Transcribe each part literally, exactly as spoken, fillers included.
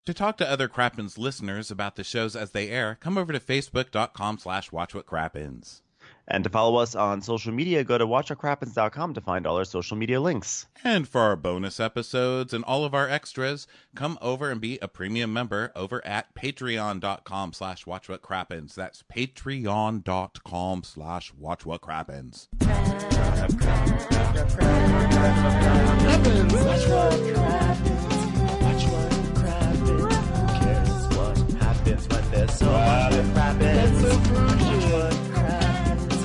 To talk to other Crappens listeners about the shows as they air, come over to facebook.com slash watchwhatcrappens. And to follow us on social media, go to watch what crappens dot com to find all our social media links. And for our bonus episodes and all of our extras, come over and be a premium member over at patreon.com slash watchwhatcrappens. That's patreon.com slash watchwhatcrappens. There's so much that happens. Watch what happens.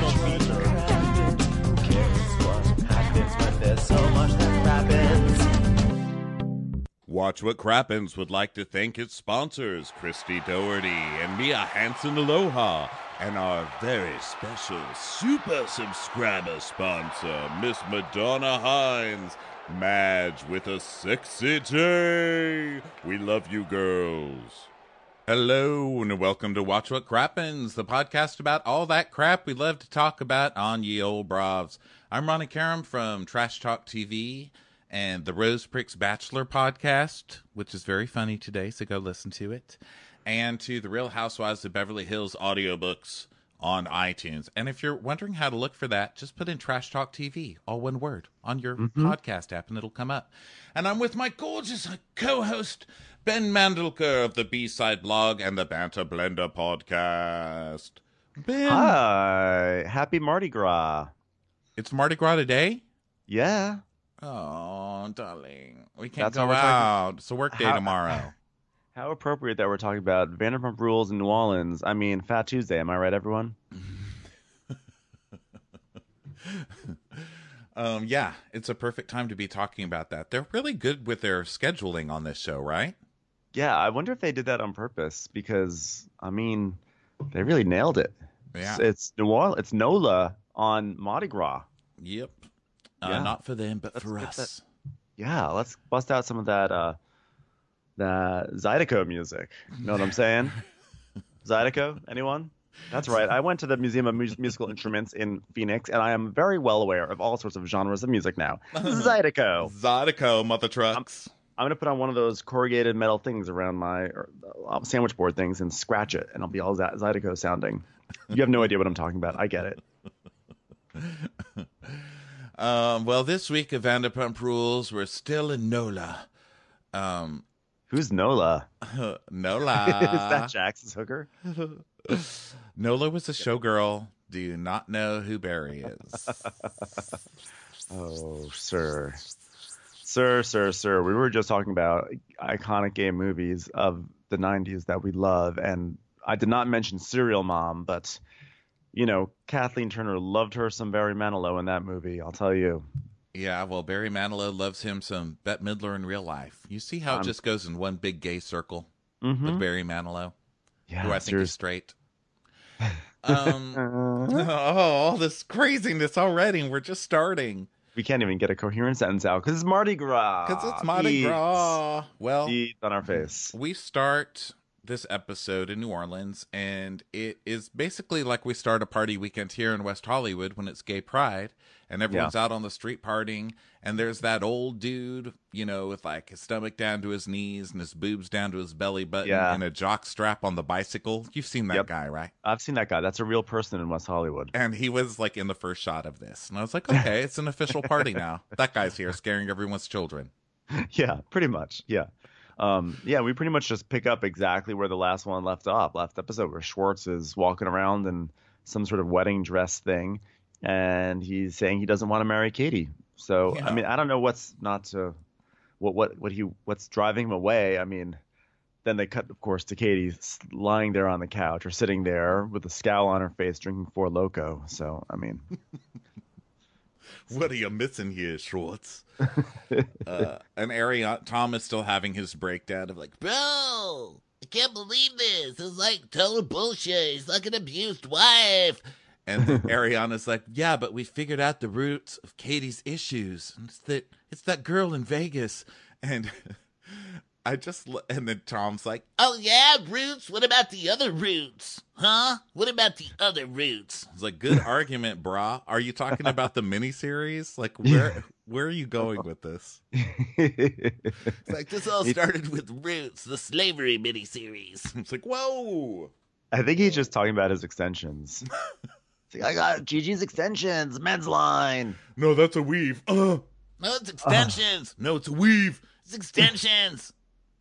Who cares what happens when there's so much that happens? Watch What Crappens would like to thank its sponsors, Christy Doherty and Mia Hansen Aloha, and our very special super subscriber sponsor, Miss Madonna Hines. Madge with a sexy J. We love you girls. Hello, and welcome to Watch What Crappens, the podcast about all that crap we love to talk about on ye old bravs. I'm Ronnie Karam from Trash Talk T V and the Rose Pricks Bachelor podcast, which is very funny today, so go listen to it, and to the Real Housewives of Beverly Hills audiobooks on iTunes. And if you're wondering how to look for that, just put in Trash Talk T V, all one word, on your mm-hmm. podcast app, and it'll come up. And I'm with my gorgeous co-host, Ben Mandelker of the B-Side blog and the Banter Blender podcast. Ben. Hi. Happy Mardi Gras. It's Mardi Gras today? Yeah. Oh, darling. We can't That's go out. It's a work day how, tomorrow. How appropriate that we're talking about Vanderpump Rules in New Orleans. I mean, Fat Tuesday. Am I right, everyone? um, yeah, it's a perfect time to be talking about that. They're really good with their scheduling on this show, right? Yeah, I wonder if they did that on purpose because, I mean, they really nailed it. Yeah. It's, it's New Orleans, it's NOLA on Mardi Gras. Yep. Uh, yeah. Not for them, but let's for us. That, yeah, let's bust out some of that uh, that Zydeco music. You know what I'm saying? Zydeco? Anyone? That's right. I went to the Museum of Mus- Musical Instruments in Phoenix, and I am very well aware of all sorts of genres of music now. Zydeco. Zydeco, mother trucks. I'm, I'm going to put on one of those corrugated metal things around my or, uh, sandwich board things and scratch it, and I'll be all Z- Zydeco sounding. You have no idea what I'm talking about. I get it. um, well, this week of Vanderpump Rules, we're still in NOLA. Um, Who's Nola? Nola. Is that Jax's hooker? Nola was a showgirl. Do you not know who Barry is? Oh, sir. Sir, sir, sir. We were just talking about iconic gay movies of the nineties that we love. And I did not mention Serial Mom, but, you know, Kathleen Turner loved her some Barry Manilow in that movie. I'll tell you. Yeah, well, Barry Manilow loves him some Bette Midler in real life. You see how it um, just goes in one big gay circle mm-hmm. with Barry Manilow, yeah, who I think is straight. Um, oh, all this craziness already, and we're just starting. We can't even get a coherent sentence out because it's Mardi Gras. Because it's Mardi Eats. Gras. Well, Eats on our face. We start this episode in New Orleans, and it is basically like we start a party weekend here in West Hollywood when it's Gay Pride, and everyone's yeah. out on the street partying, and there's that old dude, you know, with like his stomach down to his knees and his boobs down to his belly button yeah. and a jock strap on the bicycle. You've seen that yep. guy, right? I've seen that guy. That's a real person in West Hollywood. And he was like in the first shot of this, and I was like, okay, it's an official party now. That guy's here scaring everyone's children. Yeah, pretty much. Yeah. Um, yeah, we pretty much just pick up exactly where the last one left off. Last episode where Schwartz is walking around in some sort of wedding dress thing, and he's saying he doesn't want to marry Katie. So, yeah. I mean, I don't know what's not to what what what he what's driving him away. I mean, then they cut, of course, to Katie lying there on the couch or sitting there with a scowl on her face, drinking Four Loko. So, I mean. What are you missing here, Schwartz? uh, and Ariana, Tom is still having his breakdown of like, bro, I can't believe this. It's like total bullshit. He's like an abused wife. And Ariana's like, yeah, but we figured out the roots of Katie's issues. And it's that it's that girl in Vegas. And I just, and then Tom's like, oh yeah, roots? What about the other roots? Huh? What about the other roots? It's like, good argument, brah. Are you talking about the miniseries? Like, where Where are you going with this? It's like, this all started with Roots, the slavery miniseries. It's like, whoa. I think he's just talking about his extensions. Like, I got Gigi's extensions, men's line. No, that's a weave. Uh. No, it's extensions. Uh. No, it's a weave. It's extensions.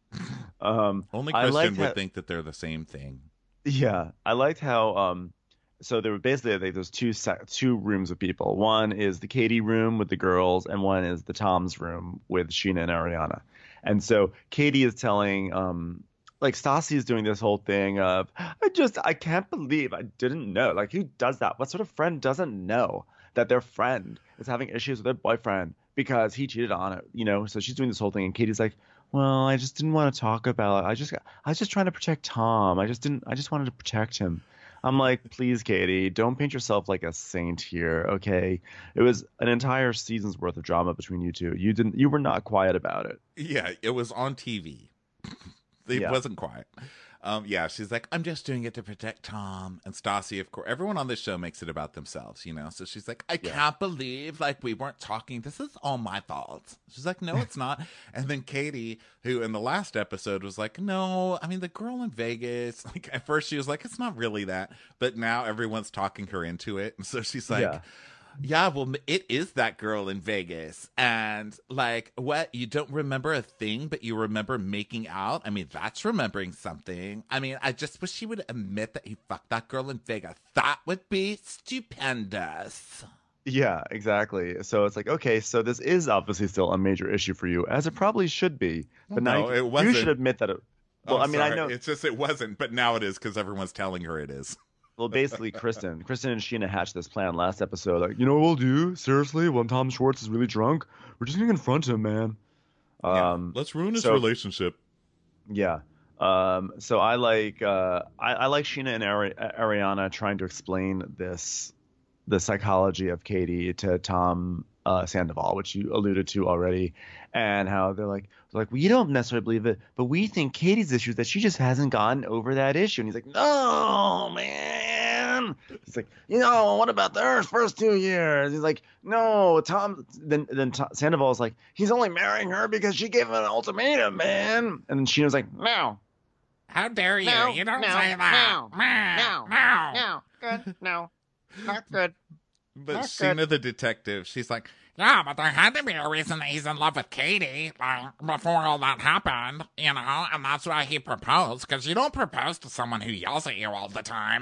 um, Only Kristen would how, think that they're the same thing. Yeah, I liked how. Um, so there were basically like there's two two rooms of people. One is the Katie room with the girls, and one is the Tom's room with Scheana and Ariana. And so Katie is telling. Um, Like Stassi is doing this whole thing of, I just, I can't believe I didn't know. Like, who does that? What sort of friend doesn't know that their friend is having issues with their boyfriend because he cheated on it, you know? So she's doing this whole thing, and Katie's like, well, I just didn't want to talk about it. I just, I was just trying to protect Tom. I just didn't, I just wanted to protect him. I'm like, please, Katie, don't paint yourself like a saint here, okay? It was an entire season's worth of drama between you two. You didn't, you were not quiet about it. Yeah, it was on T V. It yeah. wasn't quiet. Um, yeah, she's like, I'm just doing it to protect Tom. And Stassi, of course, everyone on this show makes it about themselves, you know? So she's like, I yeah. can't believe, like, we weren't talking. This is all my fault. She's like, no, it's not. And then Katie, who in the last episode was like, no, I mean, the girl in Vegas, like, at first she was like, it's not really that. But now everyone's talking her into it. And so she's like, yeah. Yeah, well, it is that girl in Vegas. And, like, what? You don't remember a thing, but you remember making out? I mean, that's remembering something. I mean, I just wish she would admit that he fucked that girl in Vegas. That would be stupendous. Yeah, exactly. So it's like, okay, so this is obviously still a major issue for you, as it probably should be. But no, now it wasn't. You should admit that it... Well, oh, I mean, sorry. I know... It's just it wasn't, but now it is because everyone's telling her it is. Well, basically, Kristen, Kristen and Scheana hatched this plan last episode. Like, you know what we'll do? Seriously, when Tom Schwartz is really drunk, we're just gonna confront him, man. Yeah, um, let's ruin his so, relationship. Yeah. Um, so I like uh, I, I like Scheana and Ari- Ariana trying to explain this, the psychology of Katie to Tom uh, Sandoval, which you alluded to already, and how they're like, they're like, we don't necessarily believe it, but we think Katie's issue is that she just hasn't gotten over that issue. And he's like, no, man. He's like, you know, what about their first two years? He's like, no, Tom. Then then Tom, Sandoval's like, he's only marrying her because she gave him an ultimatum, man. And then Sheena's like, no. How dare you? No, you don't no, say that. No, no, no, no. Good. No. Not good. But Not Scheana good. the detective, she's like, Yeah, but there had to be a reason that he's in love with Katie, like, before all that happened, you know, and that's why he proposed, because you don't propose to someone who yells at you all the time.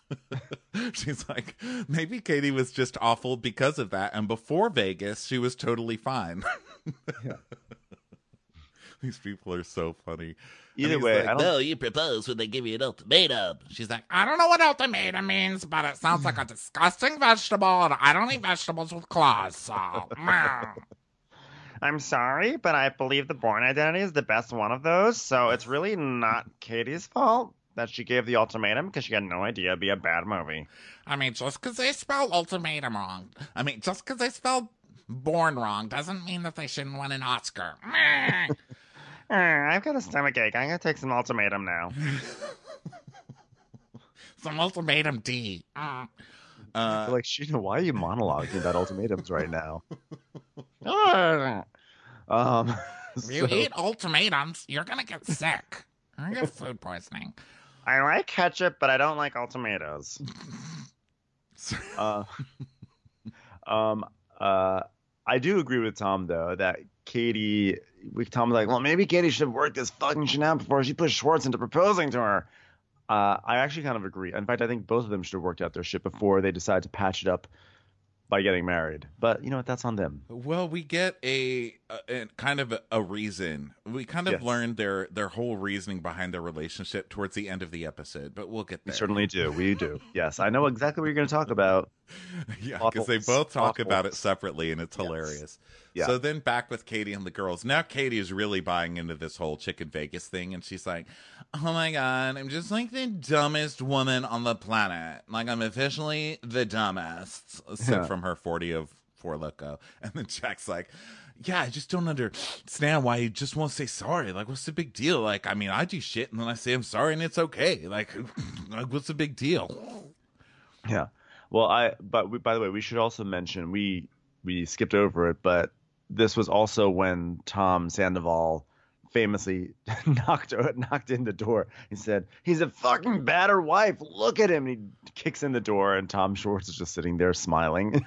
she's like, maybe Katie was just awful because of that, and before Vegas, she was totally fine. Yeah. These people are so funny. Either way, Like, I don't. no, you propose when they give you an ultimatum. She's like, I don't know what ultimatum means, but it sounds like a disgusting vegetable, and I don't eat vegetables with claws, so... meh. I'm sorry, but I believe the Bourne Identity is the best one of those, so it's really not Katie's fault that she gave the ultimatum because she had no idea it'd be a bad movie. I mean, just because they spell ultimatum wrong, I mean, just because they spell born wrong doesn't mean that they shouldn't win an Oscar. Meh. Uh, I've got a stomach ache. I'm gonna take some ultimatum now. Some ultimatum D. Uh, Uh, Like, Sheena, why are you monologuing about ultimatums right now? Uh, Um, if you so- eat ultimatums, you're gonna get sick. You're gonna get food poisoning. I like ketchup, but I don't like ultimatos. uh, um, uh, I do agree with Tom though that Katie, we Tom's like, well, maybe Katie should have worked this fucking shit out before she pushed Schwartz into proposing to her. Uh, I actually kind of agree. In fact, I think both of them should have worked out their shit before they decide to patch it up by getting married. But you know what? That's on them. well, we get a, a, a kind of a, a reason. We kind of Yes. learned their their whole reasoning behind their relationship towards the end of the episode, but we'll get We there. certainly do. We do. Yes, I know exactly what you're going to talk about. Yeah, Awful. because they both talk Awful. about it separately, and it's Yes. hilarious. Yeah. So then back with Katie and the girls. Now Katie is really buying into this whole Chicken Vegas thing, and she's like, oh my God, I'm just like the dumbest woman on the planet. Like, I'm officially the dumbest. So Yeah. from her forty of Four Loko. And then Jack's like, yeah, I just don't understand why you just won't say sorry. Like, what's the big deal? Like, I mean, I do shit, and then I say I'm sorry, and it's okay. Like, like what's the big deal? Yeah. Well, I but we, by the way, we should also mention we we skipped over it, but this was also when Tom Sandoval famously knocked knocked in the door. He said, "He's a fucking battered wife. Look at him." And he kicks in the door, and Tom Schwartz is just sitting there smiling.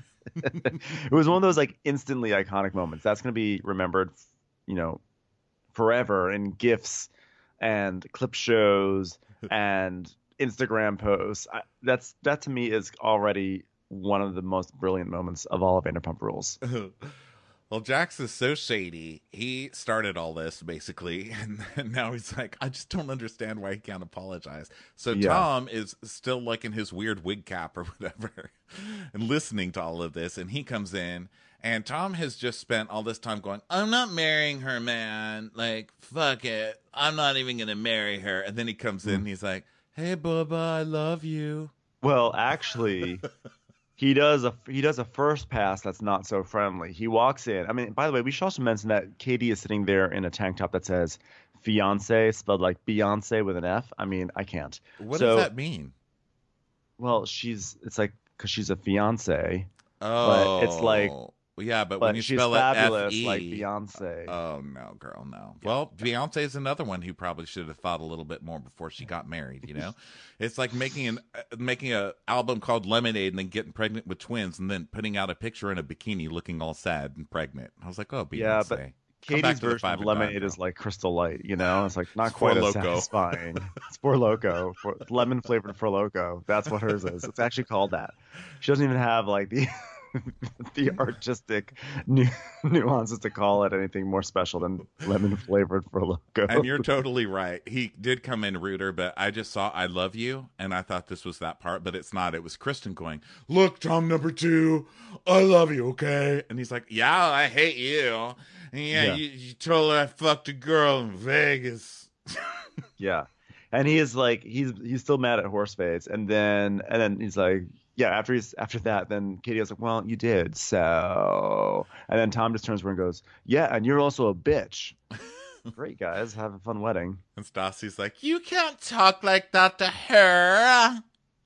It was one of those like instantly iconic moments. That's going to be remembered, you know, forever in GIFs and clip shows and Instagram posts. I, that's that to me is already one of the most brilliant moments of all of Vanderpump Rules. Well, Jax is so shady. He started all this, basically, and, and now he's like, I just don't understand why he can't apologize. So Yeah. Tom is still like in his weird wig cap or whatever and listening to all of this, and he comes in, and Tom has just spent all this time going, I'm not marrying her, man. Like, fuck it. I'm not even going to marry her. And then he comes in, and he's like, hey, Bubba, I love you. Well, actually, he does a he does a first pass that's not so friendly. He walks in. I mean, by the way, we should also mention that Katie is sitting there in a tank top that says "fiance" spelled like Beyonce with an F. I mean, I can't. What So- does that mean? Well, she's it's like because she's a fiance, Oh, it's like- yeah, but, but when you she's spell fabulous it F E, like Beyonce. oh no, girl, no. Well, Beyonce is another one who probably should have thought a little bit more before she got married. You know, it's like making an uh, making a album called Lemonade and then getting pregnant with twins and then putting out a picture in a bikini looking all sad and pregnant. I was like, oh, Beyonce. Yeah, but Come back Katie's to the version five of and Lemonade dime, is girl. like Crystal Light, you know? It's like not It's quite Four as Loko. satisfying. It's Four Loco, for, lemon flavored Four Loco. That's what hers is. It's actually called that. She doesn't even have like the the artistic nu- nuances to call it anything more special than lemon flavored Four Loco. And you're totally right. He did come in ruder, but I just saw I love you, and I thought this was that part, but it's not. It was Kristen going, look, Tom number two, I love you, okay? And he's like, yeah, I hate you. And yeah, Yeah. You, you told her I fucked a girl in Vegas. Yeah. And he is like he's he's still mad at Horseface, and then and then he's like, yeah, after he's after that, then Katie was like, well, you did, so and then Tom just turns around and goes, yeah, and you're also a bitch. Great, guys, have a fun wedding. And Stassi's like, you can't talk like that to her.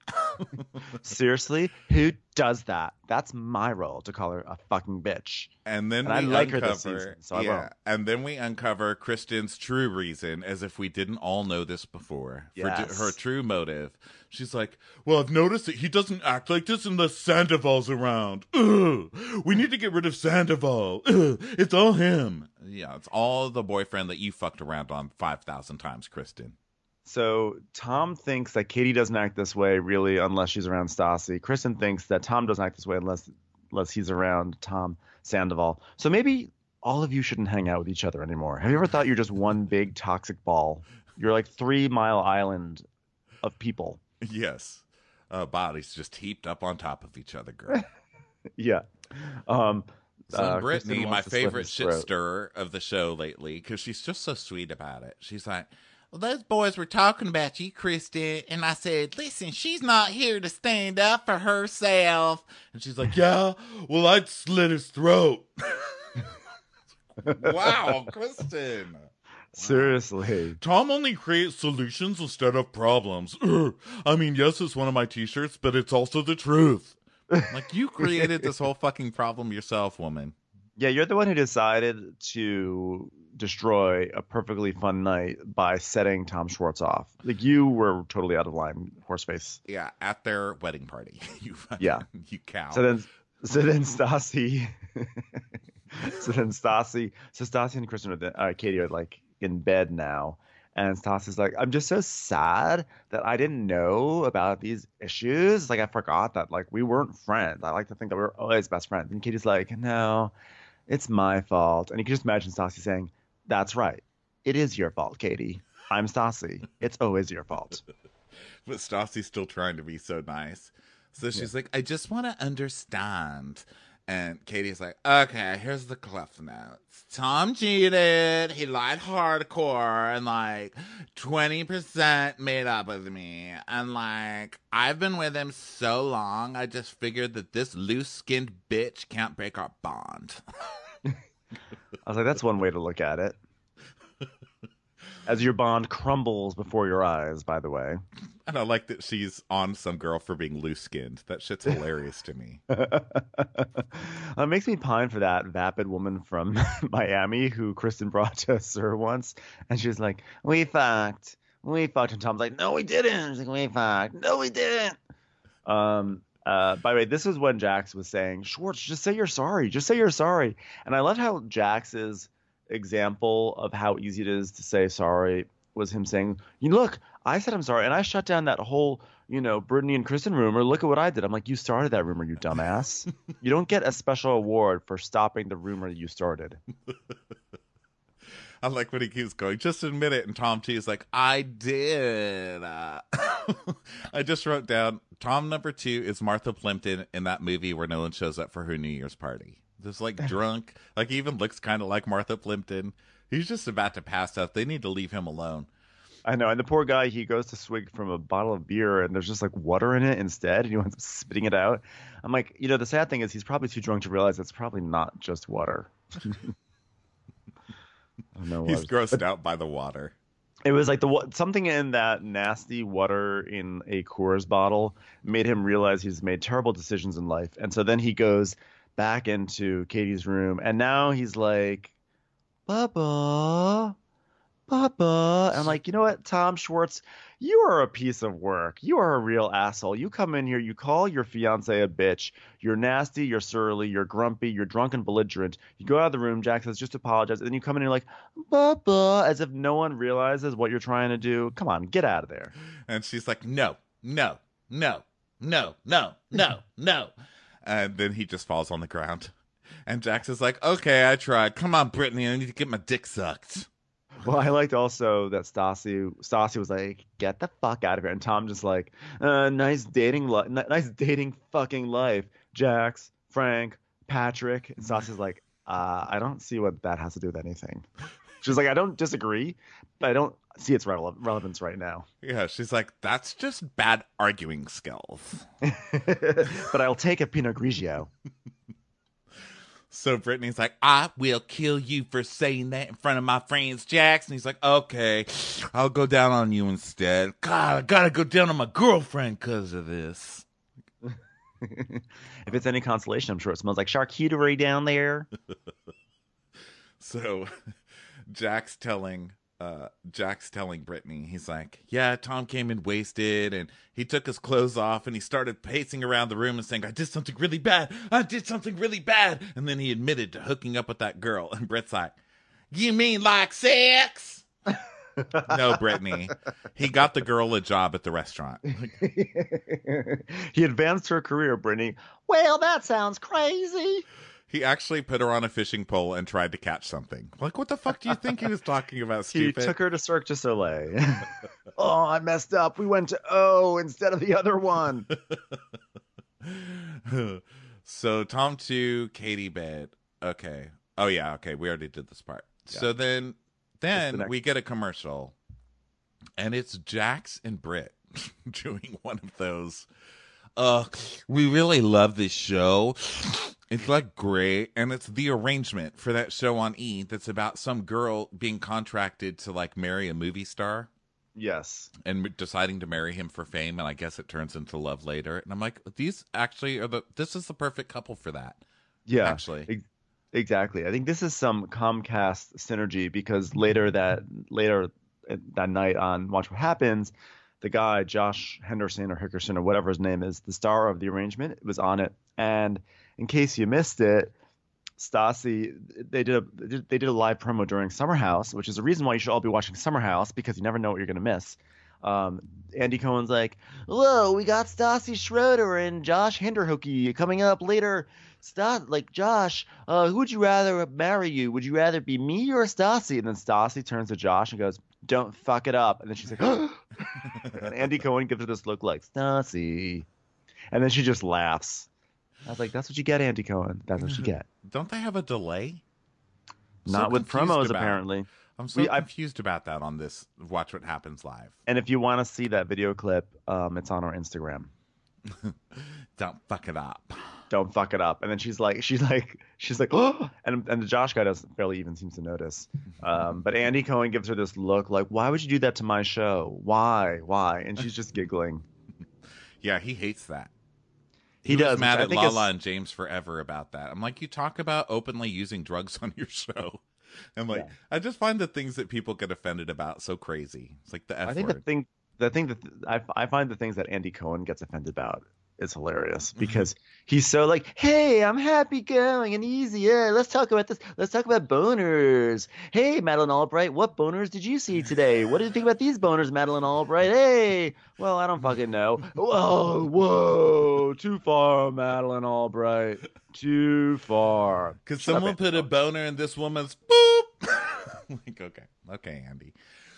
Seriously, who does that? That's my role, to call her a fucking bitch. And then And I we like her uncover, this season, so I yeah, won't. and then we uncover Kristen's true reason, as if we didn't all know this before. For Yes. d- her true motive. She's like, well, I've noticed that he doesn't act like this unless Sandoval's around. Ugh, we need to get rid of Sandoval. Ugh, it's all him. Yeah, it's all the boyfriend that you fucked around on five thousand times, Kristen. So Tom thinks that Katie doesn't act this way really unless she's around Stassi. Kristen thinks that Tom doesn't act this way unless unless he's around Tom Sandoval. So maybe all of you shouldn't hang out with each other anymore. Have you ever thought you're just one big toxic ball? You're like Three Mile Island of people. Yes. Uh, bodies just heaped up on top of each other, girl. Yeah. Um, So uh, Brittany, Kristen my wants to slit favorite his shit throat. stirrer of the show lately, because she's just so sweet about it. She's like, well, those boys were talking about you, Kristen, and I said, listen, she's not here to stand up for herself. And she's like, yeah, well, I'd slit his throat. Wow, Kristen. Seriously. Tom only creates solutions instead of problems. Ugh. I mean, yes, it's one of my t-shirts, but it's also the truth. Like, you created this whole fucking problem yourself, woman. Yeah, you're the one who decided to destroy a perfectly fun night by setting Tom Schwartz off. Like, you were totally out of line, Horseface. Yeah, at their wedding party. You fucking, Yeah. you cow. So then, so then Stassi, so then Stassi, so Stassi and Kristen are the, uh, Katie are like in bed now, and Stassi's like, I'm just so sad that I didn't know about these issues. Like I forgot that like we weren't friends. I like to think that we were always best friends. And Katie's like, no, it's my fault. And you can just imagine Stassi saying, that's right, it is your fault, Katie. I'm Stassi. It's always your fault. But Stassi's still trying to be so nice. So she's like, I just want to understand. And Katie's like, okay, here's the cliff notes. Tom cheated. He lied hardcore and like twenty percent made up with me. And like, I've been with him so long, I just figured that this loose-skinned bitch can't break our bond. I was like, that's one way to look at it. As your bond crumbles before your eyes, by the way. And I like that she's on some girl for being loose-skinned. That shit's hilarious to me. It makes me pine for that vapid woman from Miami who Kristen brought to Sir once. And she's like, we fucked. We fucked. And Tom's like, no, we didn't. She's like, we fucked. No, we didn't. Um, uh, by the way, this is when Jax was saying, Schwartz, just say you're sorry. Just say you're sorry. And I love how Jax's example of how easy it is to say sorry was him saying, you look, I said I'm sorry, and I shut down that whole, you know, Brittany and Kristen rumor. Look at what I did. I'm like, you started that rumor, you dumbass. You don't get a special award for stopping the rumor you started. I like when he keeps going, just admit it. And Tom T is like, I did. Uh, I just wrote down, Tom number two is Martha Plimpton in that movie where Nolan shows up for her New Year's party. Just like drunk, like he even looks kind of like Martha Plimpton. He's just about to pass out. They need to leave him alone. I know. And the poor guy, he goes to swig from a bottle of beer and there's just like water in it instead. And he ends up spitting it out. I'm like, you know, the sad thing is he's probably too drunk to realize it's probably not just water. I don't know. He's grossed out by the water. It was like the something in that nasty water in a Coors bottle made him realize he's made terrible decisions in life. And so then he goes back into Katie's room and now he's like, Papa, Papa. And I'm like, you know what, Tom Schwartz, you are a piece of work. You are a real asshole. You come in here, you call your fiance a bitch. You're nasty, you're surly, you're grumpy, you're drunk and belligerent. You go out of the room, Jack says, just apologize. And then you come in and you're like, Papa, as if no one realizes what you're trying to do. Come on, get out of there. And she's like, no, no, no, no, no, no, no. And then he just falls on the ground. And Jax is like, okay, I tried. Come on, Brittany, I need to get my dick sucked. Well, I liked also that Stassi, Stassi was like, get the fuck out of here. And Tom just like, uh, nice dating li- nice dating fucking life. Jax, Frank, Patrick. And Stassi's like, uh, I don't see what that has to do with anything. She's like, I don't disagree, but I don't see its rele- relevance right now. Yeah, she's like, that's just bad arguing skills. But I'll take a Pinot Grigio. So Brittany's like, I will kill you for saying that in front of my friends, Jax. And he's like, okay, I'll go down on you instead. God, I gotta go down on my girlfriend because of this. If it's any consolation, I'm sure it smells like charcuterie down there. So Jack's telling uh, Jack's telling Brittany, he's like, yeah, Tom came in wasted and he took his clothes off and he started pacing around the room and saying, I did something really bad. I did something really bad. And then he admitted to hooking up with that girl. And Brett's like, you mean like sex? No, Brittany. He got the girl a job at the restaurant. He advanced her career, Brittany. Well, that sounds crazy. He actually put her on a fishing pole and tried to catch something. Like, what the fuck do you think he was talking about, stupid? He took her to Cirque du Soleil. Oh, I messed up. We went to O instead of the other one. So Tom two, Katie bed. Okay. Oh, yeah. Okay. We already did this part. Yeah. So then, then the we get a commercial, and it's Jax and Britt doing one of those. Uh, we really love this show. It's like great, and it's the arrangement for that show on E that's about some girl being contracted to like marry a movie star. Yes. And deciding to marry him for fame, and I guess it turns into love later. And I'm like, these actually are the this is the perfect couple for that. Yeah. Actually. Ex- exactly. I think this is some Comcast synergy because later that later that night on Watch What Happens, the guy, Josh Henderson or Hickerson or whatever his name is, the star of the arrangement, was on it. And in case you missed it, Stassi, they did a they did a live promo during Summer House, which is the reason why you should all be watching Summer House because you never know what you're going to miss. Um, Andy Cohen's like, whoa, we got Stassi Schroeder and Josh Hinderhooky coming up later. Stas, like, Josh, uh, who would you rather marry you? Would you rather be me or Stassi? And then Stassi turns to Josh and goes, don't fuck it up. And then she's like, oh. And Andy Cohen gives her this look like, Stassi. And then she just laughs. I was like, that's what you get, Andy Cohen. That's what you get. Don't they have a delay? I'm Not so with promos, about, apparently. I'm so we, confused I've, about that on this Watch What Happens Live. And if you want to see that video clip, um, it's on our Instagram. Don't fuck it up. don't fuck it up. And then she's like, she's like, she's like, oh, and and the Josh guy doesn't barely even seems to notice. Um, but Andy Cohen gives her this look like, why would you do that to my show? Why, why? And she's just giggling. Yeah, he hates that. He, He, does. was mad which I at think Lala is- and James forever about that. I'm like, you talk about openly using drugs on your show. I'm like, Yeah. I just find the things that people get offended about so crazy. It's like the F I think word. the thing, the thing that I, I find the things that Andy Cohen gets offended about is hilarious because he's so like, hey, I'm happy going and easy. Yeah, let's talk about this. Let's talk about boners. Hey, Madeline Albright, what boners did you see today? What did you think about these boners, Madeline Albright? Hey, well, I don't fucking know. Whoa, whoa, too far, Madeline Albright. Too far. Because Shut up, someone Andy put a Cohen. boner in this woman's boop. Like, okay, okay, Andy.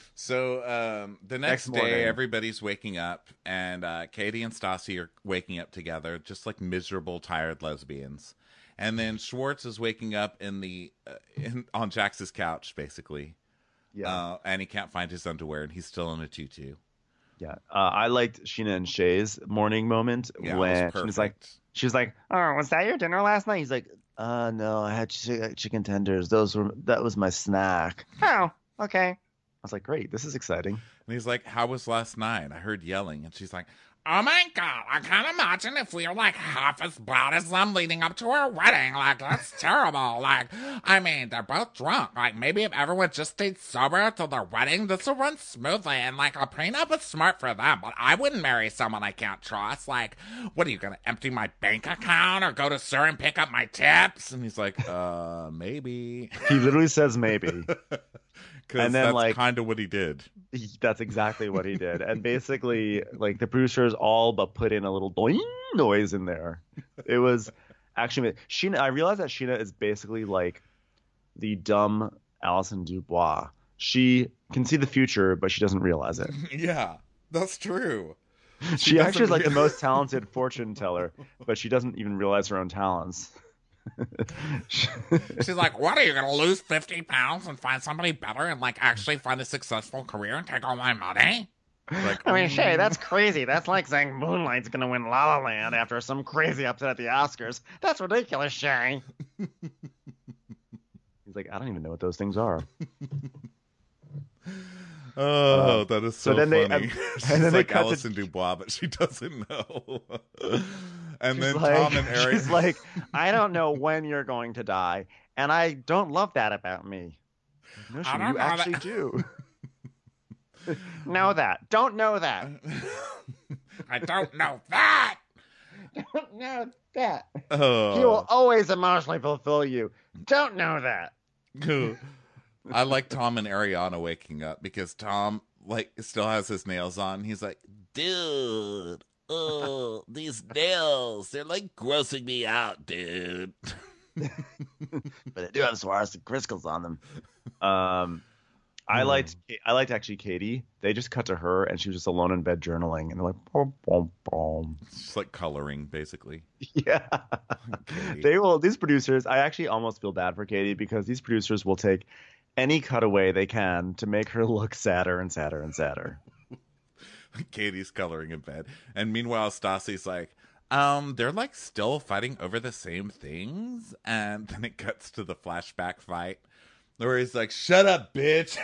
So um, the next, Next morning. day, everybody's waking up, and uh, Katie and Stassi are waking up together, just like miserable, tired lesbians. And then Schwartz is waking up in the uh, in, on Jax's couch, basically. Yeah. Uh, and he can't find his underwear, and he's still in a tutu. Yeah, uh, I liked Sheena and Shay's morning moment Yeah, when it was she was like, perfect. she was like, "Oh, was that your dinner last night?" He's like, "Uh, no, I had ch- chicken tenders. Those were that was my snack." Oh, okay. I was like, "Great, this is exciting." And he's like, "How was last night? I heard yelling." And she's like, Oh my god, I can't imagine if we were like half as bad as them leading up to our wedding. Like, that's terrible. Like, I mean, they're both drunk. Like, maybe if everyone just stayed sober till their wedding, this would run smoothly. And like, a prenup is smart for them, but I wouldn't marry someone I can't trust. Like, what are you gonna empty my bank account or go to Sir and pick up my tips? and he's like, uh, maybe. He literally says maybe. Because And then, that's like- kind of what he did. He- That's exactly what he did, and basically, like the producers all but put in a little doing noise in there. It was actually Sheena. I realized that Sheena is basically like the dumb Alison Dubois. She can see the future, but she doesn't realize it. Yeah, that's true. She, actually is doesn't like the rea- most talented fortune teller, but she doesn't even realize her own talents. She's like, what, are you gonna lose fifty pounds and find somebody better and like actually find a successful career and take all my money? Like, I mean, Shay, that's crazy. That's like saying Moonlight's gonna win La La Land after some crazy upset at the Oscars. That's ridiculous, Shay. He's like, I don't even know what those things are. oh, Uh, that is so, so then they- funny. and- She's and then they like cut to- Alison Dubois, but she doesn't know. and She's then like, Tom and Eric. she's like, I don't know when you're going to die, and I don't love that about me. no, I she, don't you know actually that- do. Know that. Don't know that. I don't know that. Don't know that. oh. He will always emotionally fulfill you. Don't know that. I like Tom and Ariana waking up because Tom like still has his nails on. He's like, Dude. Oh, these nails. They're like grossing me out, dude. But they do have Swarovski crystals on them. Um, I Hmm. liked I liked actually Katie. They just cut to her and she was just alone in bed journaling, and they're like, boom, boom, boom. it's just like coloring basically. Yeah. Katie. They will. These producers, I actually almost feel bad for Katie because these producers will take any cutaway they can to make her look sadder and sadder and sadder. Katie's coloring in bed. And meanwhile, Stassi's like, um, they're like still fighting over the same things. And then it cuts to the flashback fight where he's like, shut up, bitch.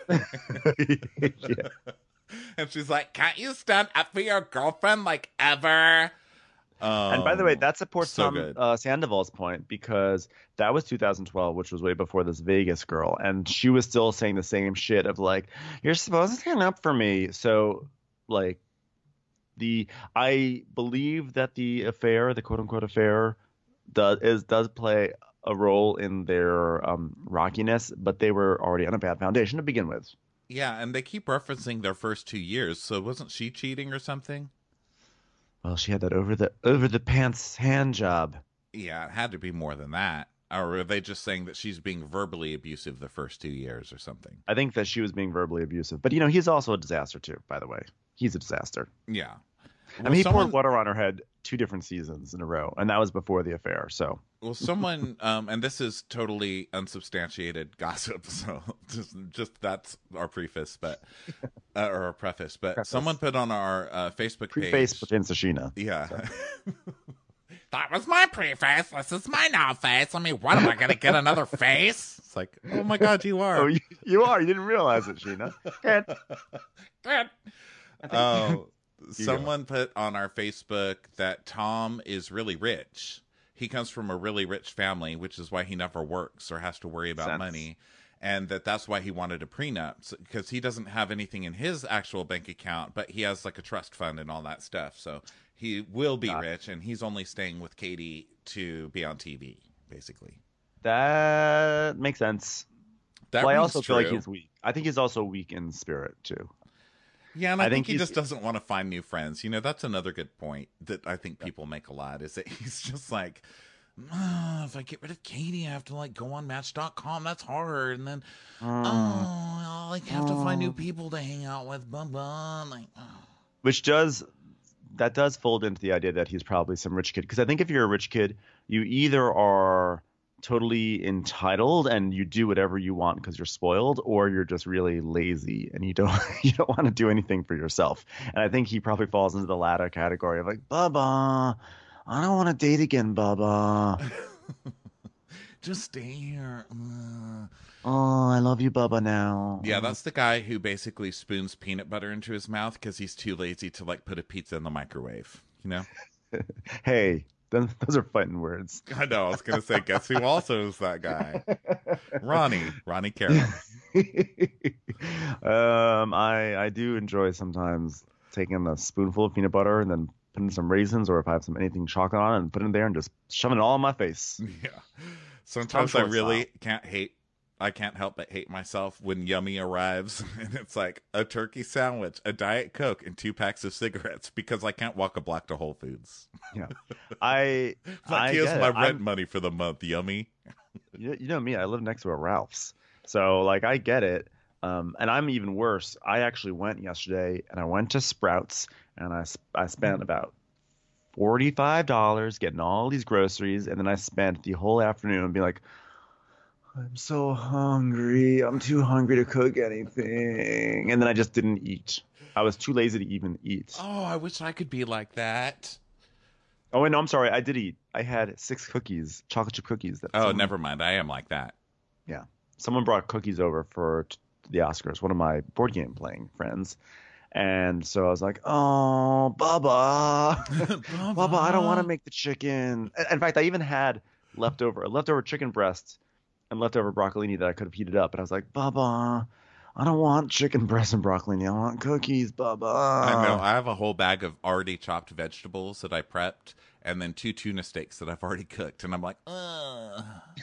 Yeah. And she's like, can't you stand up for your girlfriend like ever? Um, And by the way, that supports so Tom good. uh, Sandoval's point because that was two thousand twelve, which was way before this Vegas girl, and she was still saying the same shit of like, "You're supposed to stand up for me." So, like, the I believe that the affair, the quote unquote affair, does is does play a role in their um, rockiness, but they were already on a bad foundation to begin with. Yeah, and they keep referencing their first two years. So wasn't she cheating or something? Well, she had that over the over the pants hand job. Yeah, it had to be more than that. Or are they just saying that she's being verbally abusive the first two years or something? I think that she was being verbally abusive, but you know he's also a disaster too. By the way, he's a disaster. Yeah. I Well, mean, he someone, poured water on her head two different seasons in a row, and that was before the affair. So well, someone, um, and this is totally unsubstantiated gossip, so just, just that's our preface, but uh, or our preface. But Preface. someone put on our uh, Facebook page. preface pertains to Sheena. Yeah. That was my preface. This is my now face. I mean, what am I going to get another face? It's like, oh my God, you are. Oh, you, you are. You didn't realize it, Sheena. Good. Good. Oh, You someone put on our Facebook that Tom is really rich. He comes from a really rich family, which is why he never works or has to worry about Sense. money. And that that's why he wanted a prenup, because he doesn't have anything in his actual bank account, but he has like a trust fund and all that stuff. So he will be Got it. rich, and he's only staying with Katie to be on T V, basically. That makes sense. That well, I rings also feel like true. he's weak. I think he's also weak in spirit too. Yeah, and I, I think, think he he's- just doesn't want to find new friends. You know, that's another good point that I think people make a lot, is that he's just like, "Ah, if I get rid of Katie, I have to like go on Match dot com. That's hard. And then, Mm. oh, I'll like have to find new people to hang out with. Blah, blah. Like, oh. Which does that does fold into the idea that he's probably some rich kid. Because I think if you're a rich kid, you either are totally entitled and you do whatever you want because you're spoiled, or you're just really lazy and you don't you don't want to do anything for yourself. And I think he probably falls into the latter category of like, Bubba, I don't want to date again, Bubba. Just stay here. Uh. Oh, I love you, Bubba, now. Yeah, that's the guy who basically spoons peanut butter into his mouth because he's too lazy to like put a pizza in the microwave. You know? Hey, those those are fighting words. I know. I was gonna say, guess who also is that guy? Ronnie, Ronnie Carroll. um, I I do enjoy sometimes taking a spoonful of peanut butter and then putting some raisins, or if I have some anything chocolate on it, and putting it there and just shoving it all in my face. Yeah. Sometimes I Short really style. can't hate. I can't help but hate myself when Yummy arrives and it's like a turkey sandwich, a Diet Coke, and two packs of cigarettes because I can't walk a block to Whole Foods. Yeah, I Like, I here's get it. my rent I'm- money for the month, Yummy. You, you know me, I live next to a Ralph's, so like I get it. Um, and I'm even worse. I actually went yesterday and I went to Sprouts and I sp- I spent about forty-five dollars getting all these groceries, and then I spent the whole afternoon being like, I'm so hungry. I'm too hungry to cook anything. And then I just didn't eat. I was too lazy to even eat. Oh, I wish I could be like that. Oh, wait, no, I'm sorry. I did eat. I had six cookies, chocolate chip cookies. That Oh, someone, never mind. I am like that. Yeah. Someone brought cookies over for t- the Oscars, one of my board game playing friends. And so I was like, oh, Bubba. Bubba, I don't want to make the chicken. In- In fact, I even had leftover, a leftover chicken breast and leftover broccolini that I could have heated up. And I was like, Bubba, I don't want chicken breast and broccolini. I want cookies, Bubba. I know. I have a whole bag of already chopped vegetables that I prepped, and then two tuna steaks that I've already cooked. And I'm like, ugh.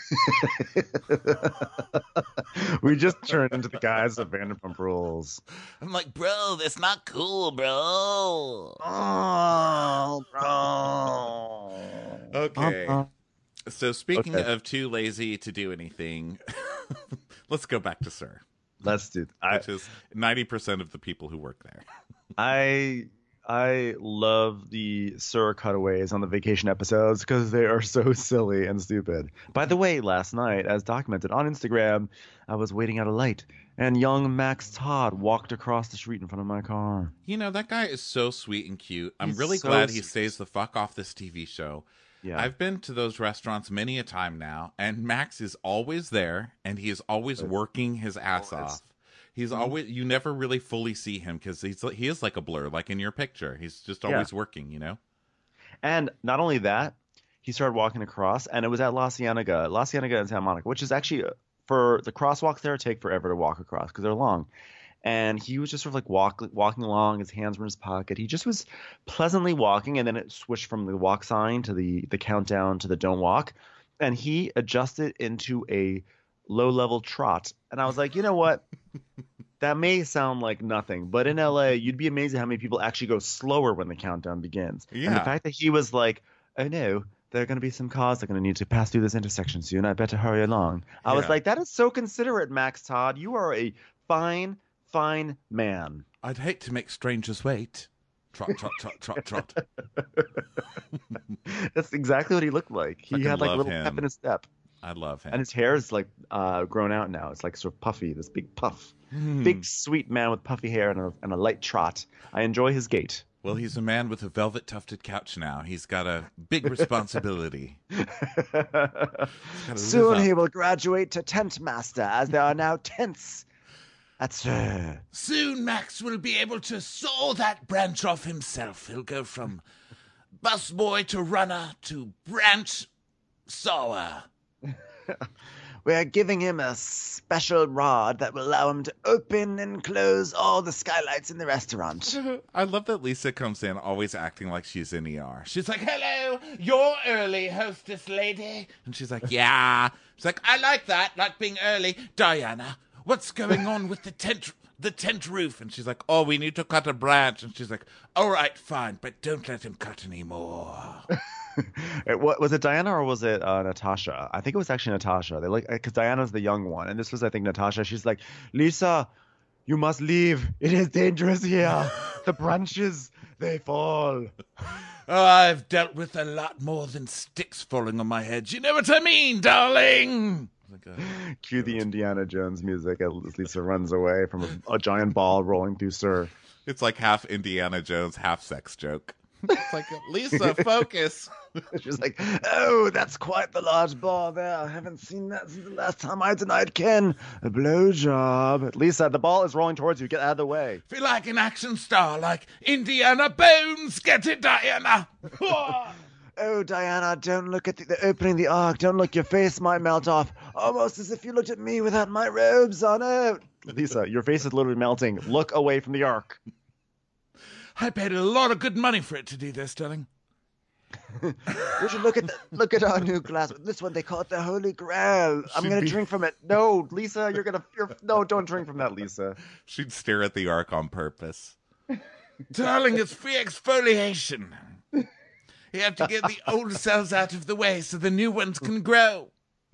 We just turned into the guys of Vanderpump Rules. I'm like, bro, that's not cool, bro. Oh, bro. Okay. Bubba. So speaking Okay. of too lazy to do anything, let's go back to Sir, Let's do. I which is ninety percent of the people who work there. I I love the Sir cutaways on the vacation episodes because they are so silly and stupid. By the way, last night, as documented on Instagram, I was waiting at a light, and young Max Todd walked across the street in front of my car. You know, that guy is so sweet and cute. I'm He's really so glad he sweet. stays the fuck off this T V show. Yeah, I've been to those restaurants many a time now, and Max is always there, and he is always Right. working his ass Always. off. He's Mhm. always, you never really fully see him because he's he is like a blur, like in your picture. He's just Yeah. always working, you know? and not only that, he started walking across, and it was at La Cienega, La Cienega in Santa Monica, which is actually uh, for the crosswalks there take forever to walk across because they're long. And he was just sort of like walk, walking along, his hands were in his pocket. He just was pleasantly walking, and then it switched from the walk sign to the the countdown to the don't walk, and he adjusted into a low level trot. And I was like, you know what? That may sound like nothing, but in L A, you'd be amazed at how many people actually go slower when the countdown begins. And Yeah. the fact that he was like, oh no, there are going to be some cars that are going to need to pass through this intersection soon. I better hurry along. I was Yeah. like, that is so considerate, Max Todd. You are a fine, fine man. I'd hate to make strangers wait. Trot, trot, trot, trot, trot. That's exactly what he looked like. He Fucking had like a love little him. pep in his step. I love him. And his hair is like uh, grown out now. It's like sort of puffy, this big puff. Hmm. Big, sweet man with puffy hair and a, and a light trot. I enjoy his gait. Well, he's a man with a velvet tufted couch now. He's got a big responsibility. Gotta Soon live he up. will graduate to tent master, as there are now tents at Sir. Soon Max will be able to saw that branch off himself. He'll go from busboy to runner to branch sawer. We're giving him a special rod that will allow him to open and close all the skylights in the restaurant. I love that Lisa comes in always acting like she's in E R. She's like, Hello, you're early, hostess lady. and she's like, yeah. She's like, I like that, like being early. Diana, what's going on with the tent, the tent roof? And she's like, oh, we need to cut a branch. And she's like, All right, fine, but don't let him cut any more. It, what, was it Diana or was it uh, Natasha? I think it was actually Natasha. They like because Diana's the young one, and this was I think Natasha. She's like, Lisa, you must leave. It is dangerous here. The branches they fall. Oh, I've dealt with a lot more than sticks falling on my head. You know what I mean, darling? like a, Cue the Indiana Jones music as Lisa runs away from a, a giant ball rolling through surf. it's like half Indiana Jones, half sex joke. It's like, Lisa, focus. She's like, oh, that's quite the large ball there. I haven't seen that since the last time I denied Ken a blowjob. Lisa, the ball is rolling towards you. Get out of the way. Feel like an action star, like Indiana Bones. Get it, Diana? Oh, Diana, don't look at the, the opening the ark. Don't look. Your face might melt off. Almost as if you looked at me without my robes on it. Lisa, your face is literally melting. Look away from the ark. I paid a lot of good money for it to do this, darling. Would you look at the, look at our new glass? This one they call it the Holy Grail. I'm Should gonna be- drink from it. No, Lisa, you're gonna. You're, no, don't drink from that, Lisa. She'd stare at the ark on purpose. Darling, it's free exfoliation. You have to get the old cells out of the way so the new ones can grow.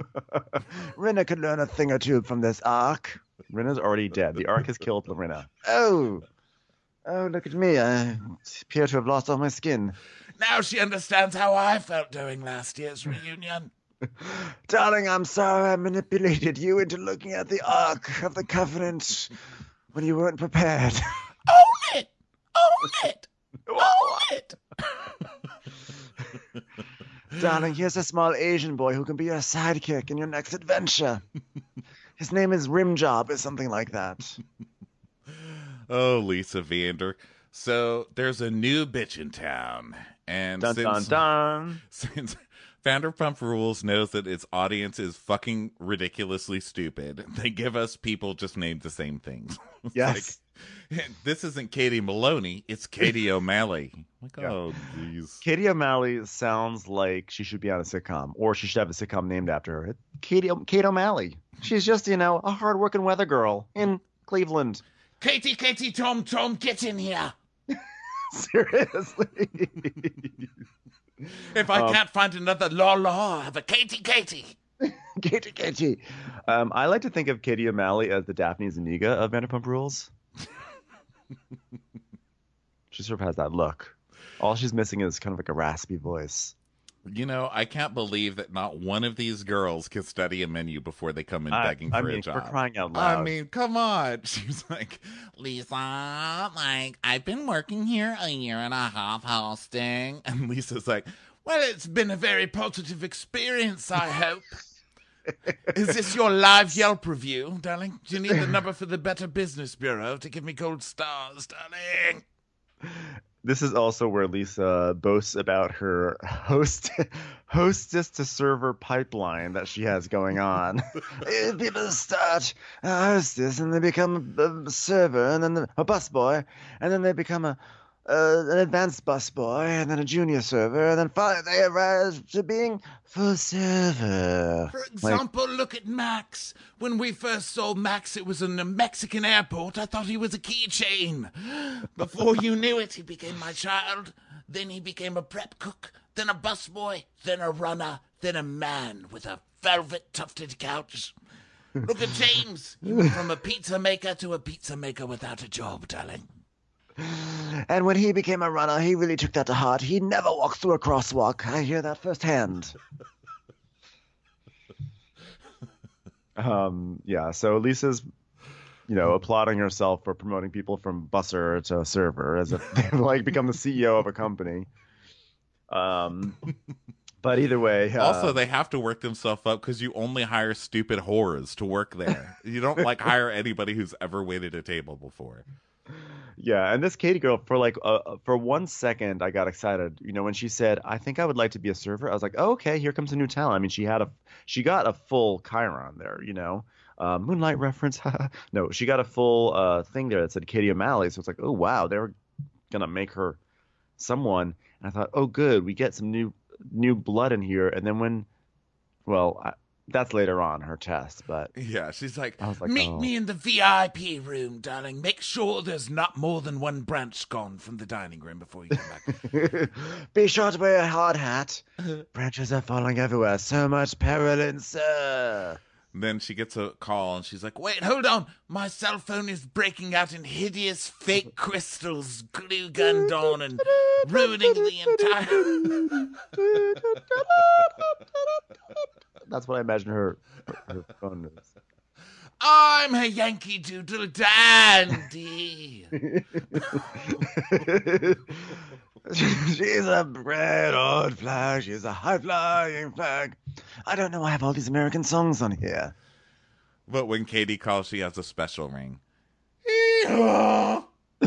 Rinna could learn a thing or two from this ark. Rinna's already dead. The ark has killed Rinna. Oh, oh, look at me. I appear to have lost all my skin. Now she understands how I felt during last year's reunion. Darling, I'm sorry I manipulated you into looking at the Ark of the Covenant when you weren't prepared. Own it! Own it! Own it! Darling, here's a small Asian boy who can be your sidekick in your next adventure. His name is Rimjob or something like that. Oh, Lisa Vander. So there's a new bitch in town. And Dun dun since, dun. since Vanderpump Rules knows that its audience is fucking ridiculously stupid, they give us people just named the same things. It's Yes. like, this isn't Katie Maloney, it's Katie O'Malley. Like, Yeah. oh, geez. Katie O'Malley sounds like she should be on a sitcom, or she should have a sitcom named after her. Katie o- Kate O'Malley. She's just, you know, a hardworking weather girl in Cleveland. Katie, Katie, Tom, Tom, get in here. Seriously. If I Um, can't find another law law, I have a Katie, Katie. Katie, Katie. Um, I like to think of Katie O'Malley as the Daphne Zuniga of Vanderpump Rules. She sort of has that look. All she's missing is kind of like a raspy voice. You know, I can't believe that not one of these girls can study a menu before they come in I, begging I for mean, a job. we're crying out loud. I mean, come on. She's like, Lisa, like, I've been working here a year and a half hosting. and Lisa's like, Well, it's been a very positive experience, I hope. Is this your live Yelp review, darling? Do you need the number for the Better Business Bureau to give me gold stars, darling? This is also where Lisa boasts about her host, hostess to server pipeline that she has going on. Eh, People start a hostess and they become a, a server and then a busboy and then they become a uh, an advanced busboy and then a junior server and then finally they rise to being full server. For Like, example, look at Max. When we first saw Max, it was in a Mexican airport. I thought he was a keychain. Before you knew it, he became my child. Then he became a prep cook, then a busboy, then a runner, then a man with a velvet tufted couch. Look at James. He went from a pizza maker to a pizza maker without a job, darling. and when he became a runner, he really took that to heart. He never walked through a crosswalk. I hear that firsthand. Um, yeah, so Lisa's, you know, applauding herself for promoting people from busser to server as if they've like become the C E O of a company. Um, but either way, uh, Also, they have to work themselves up because you only hire stupid whores to work there. You don't like hire anybody who's ever waited a table before. yeah, and this Katie girl for like uh, for one second I got excited. You know, when she said, "I think I would like to be a server," I was like, oh, "Okay, here comes a new talent." I mean, she had a she got a full Chiron there. You know, uh, Moonlight reference. No, she got a full uh, thing there that said Katie O'Malley. So it's like, oh wow, they're gonna make her someone. And I thought, oh good, we get some new new blood in here. And then when, well, I, that's later on her test, but Yeah, she's like, I was like, Meet oh. me in the V I P room, darling. Make sure there's not more than one branch gone from the dining room before you come back. Be sure to wear a hard hat. Branches are falling everywhere. So much peril in sir. then she gets a call and she's like, wait, Wait, hold on. My cell phone is breaking out in hideous fake crystals, glue gunned on and ruining the entire... That's what I imagine her her phone is. I'm a Yankee Doodle Dandy. She's a red old flag. She's a high flying flag. I don't know. I have all these American songs on here. but when Katie calls, she has a special ring. Eeyore.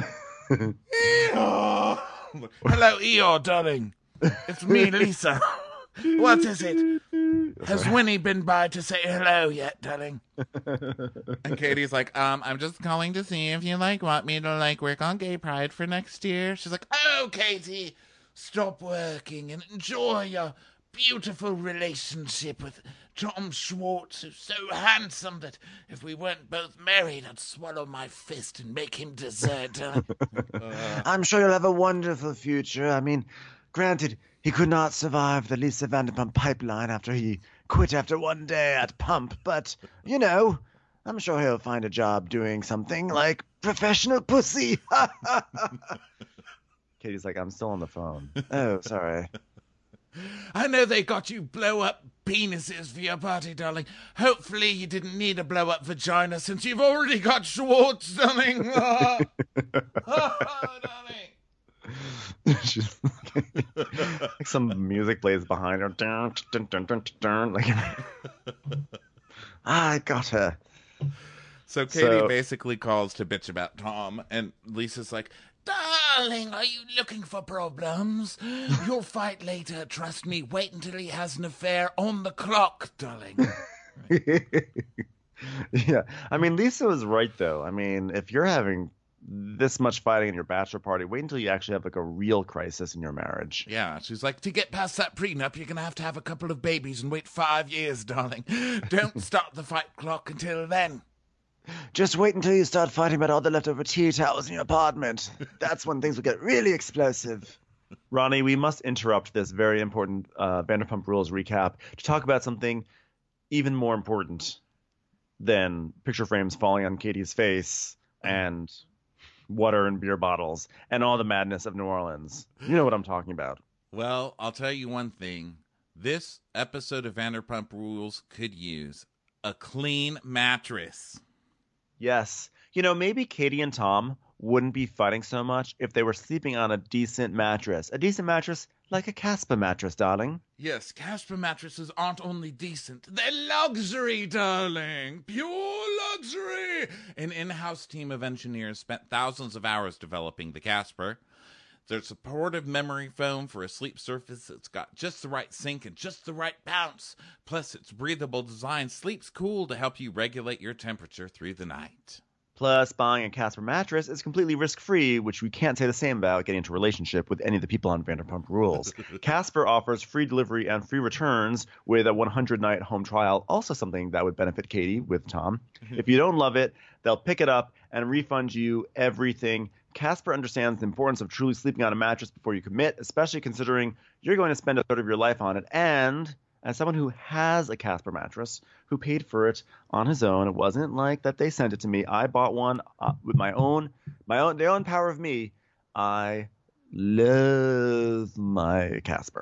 Eeyore. Hello, Eeyore, darling. It's me, Lisa. What is it? Has Winnie been by to say hello yet, darling? And Katie's like, um, I'm just calling to see if you like want me to like work on Gay Pride for next year. She's like, Oh, Katie, stop working and enjoy your beautiful relationship with Tom Schwartz, who's so handsome that if we weren't both married, I'd swallow my fist and make him dessert. darling." I'm sure you'll have a wonderful future. I mean, granted, he could not survive the Lisa Vanderpump pipeline after he quit after one day at Pump, but, you know, I'm sure he'll find a job doing something like professional pussy. Katie's like, I'm still on the phone. Oh, sorry. I know they got you blow-up penises for your party, darling. Hopefully you didn't need a blow-up vagina since you've already got Schwartz, darling. Oh, oh, darling. She's like some music plays behind her. Dun, dun, dun, dun, dun, like, I got her. so Katie So- basically calls to bitch about Tom, and Lisa's like, Darling, are you looking for problems? You'll fight later. Trust me. Wait until he has an affair on the clock, darling. Yeah, I mean, Lisa was right though. I mean, if you're having this much fighting in your bachelor party, wait until you actually have like a real crisis in your marriage. yeah, she's like, To get past that prenup, you're going to have to have a couple of babies and wait five years, darling. Don't start the fight clock until then. Just wait until you start fighting about all the leftover tea towels in your apartment. That's when things will get really explosive. Ronnie, we must interrupt this very important uh, Vanderpump Rules recap to talk about something even more important than picture frames falling on Katie's face and water and beer bottles and all the madness of New Orleans. You know what I'm talking about. well, I'll tell you one thing. This episode of Vanderpump Rules could use a clean mattress. Yes. You know, maybe Katie and Tom wouldn't be fighting so much if they were sleeping on a decent mattress. A decent mattress like a Casper mattress, darling. Yes, Casper mattresses aren't only decent, they're luxury, darling. Pure luxury. An in-house team of engineers spent thousands of hours developing the Casper. Their supportive memory foam for a sleep surface that's got just the right sink and just the right bounce. Plus, its breathable design sleeps cool to help you regulate your temperature through the night. Plus, buying a Casper mattress is completely risk-free, which we can't say the same about getting into a relationship with any of the people on Vanderpump Rules. Casper offers free delivery and free returns with a one hundred night home trial, also something that would benefit Katie with Tom. If you don't love it, they'll pick it up and refund you everything. Casper understands the importance of truly sleeping on a mattress before you commit, especially considering you're going to spend a third of your life on it. And as someone who has a Casper mattress, who paid for it on his own, it wasn't like that they sent it to me. I bought one uh, with my own, my own, the own power of me. I love my Casper.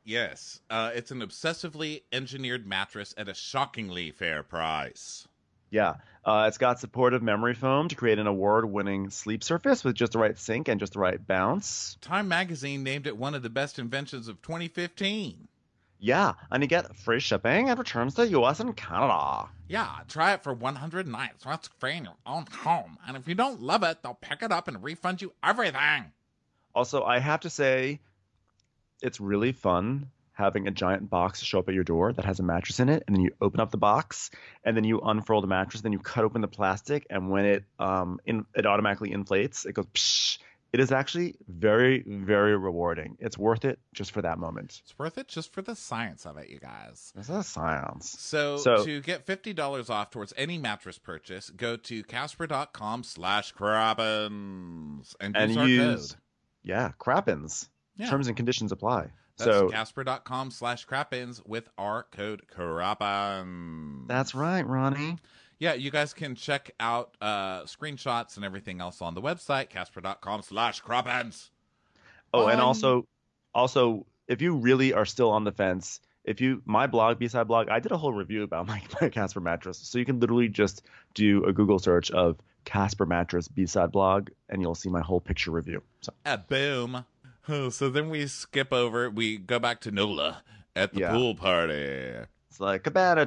Yes, uh, it's an obsessively engineered mattress at a shockingly fair price. Yeah, uh, it's got supportive memory foam to create an award-winning sleep surface with just the right sink and just the right bounce. Time magazine named it one of the best inventions of twenty fifteen. Yeah, and you get free shipping and returns to U S and Canada. Yeah, try it for one hundred nights. That's free in your own home. And if you don't love it, they'll pick it up and refund you everything. Also, I have to say, it's really fun having a giant box show up at your door that has a mattress in it, and then you open up the box, and then you unfurl the mattress, then you cut open the plastic, and when it um in, it automatically inflates, it goes psh. It is actually very, very rewarding. It's worth it just for that moment. It's worth it just for the science of it, you guys. It's a science. So, So- to get fifty dollars off towards any mattress purchase, go to casper.com slash crappens and use And our use, code. yeah, crappins. Yeah. Terms and conditions apply. That's so casper.com slash crappens with our code crappens. that's right, Ronnie. Yeah, you guys can check out uh, screenshots and everything else on the website, casper.com slash crappens. Oh, and Um, also, also, if you really are still on the fence, if you my blog, B-side blog, I did a whole review about my, my Casper mattress. So you can literally just do a Google search of Casper mattress B-side blog, and you'll see my whole picture review. So Uh, boom. Oh, so then we skip over, we go back to Nola at the Yeah. pool party. it's like cabana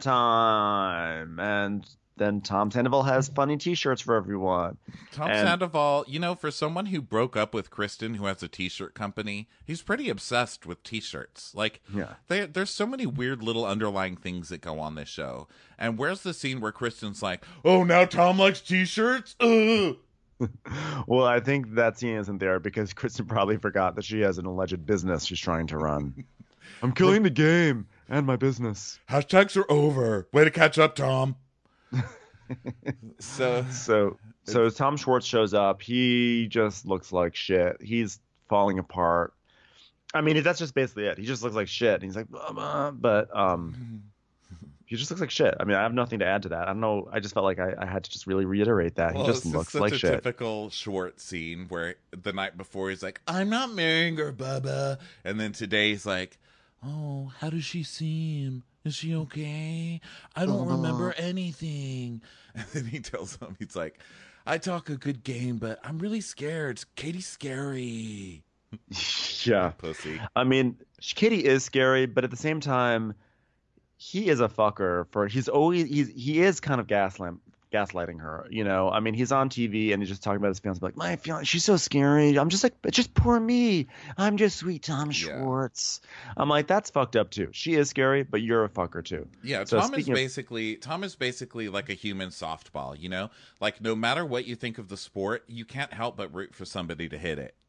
time, and then Tom Sandoval has funny T-shirts for everyone. Tom And- Sandoval, you know, for someone who broke up with Kristen, who has a T-shirt company, he's pretty obsessed with T-shirts. Like, Yeah. they, there's so many weird little underlying things that go on this show. And where's the scene where Kristen's like, "Oh, now Tom likes T-shirts"? Ugh. Well, I think that scene isn't there because Kristen probably forgot that she has an alleged business she's trying to run. I'm killing the game and my business. Hashtags are over. Way to catch up, Tom. so So, so Tom Schwartz shows up. He just looks like shit. He's falling apart. I mean, that's just basically it. He just looks like shit. And he's like, blah, blah, but um, he just looks like shit. I mean, I have nothing to add to that. I don't know. I just felt like I, I had to just really reiterate that. Well, he just it's looks such like a shit. typical Schwartz scene where the night before he's like, "I'm not marrying her, Bubba," and then today he's like, "Oh, how does she seem? Is she okay? I don't remember anything." And then he tells him, he's like, "I talk a good game, but I'm really scared. Katie's scary." Yeah. Pussy. I mean, Katie is scary, but at the same time, he is a fucker. For he's always he's he is kind of gaslight, gaslighting her. You know, I mean, he's on T V and he's just talking about his fiance, like, my fiance, she's so scary. I'm just like, it's just poor me. I'm just sweet Tom Schwartz. I'm like, that's fucked up too. She is scary, but you're a fucker too. Yeah, So Tom is speaking of- basically Tom is basically like a human softball, you know? Like no matter what you think of the sport, you can't help but root for somebody to hit it.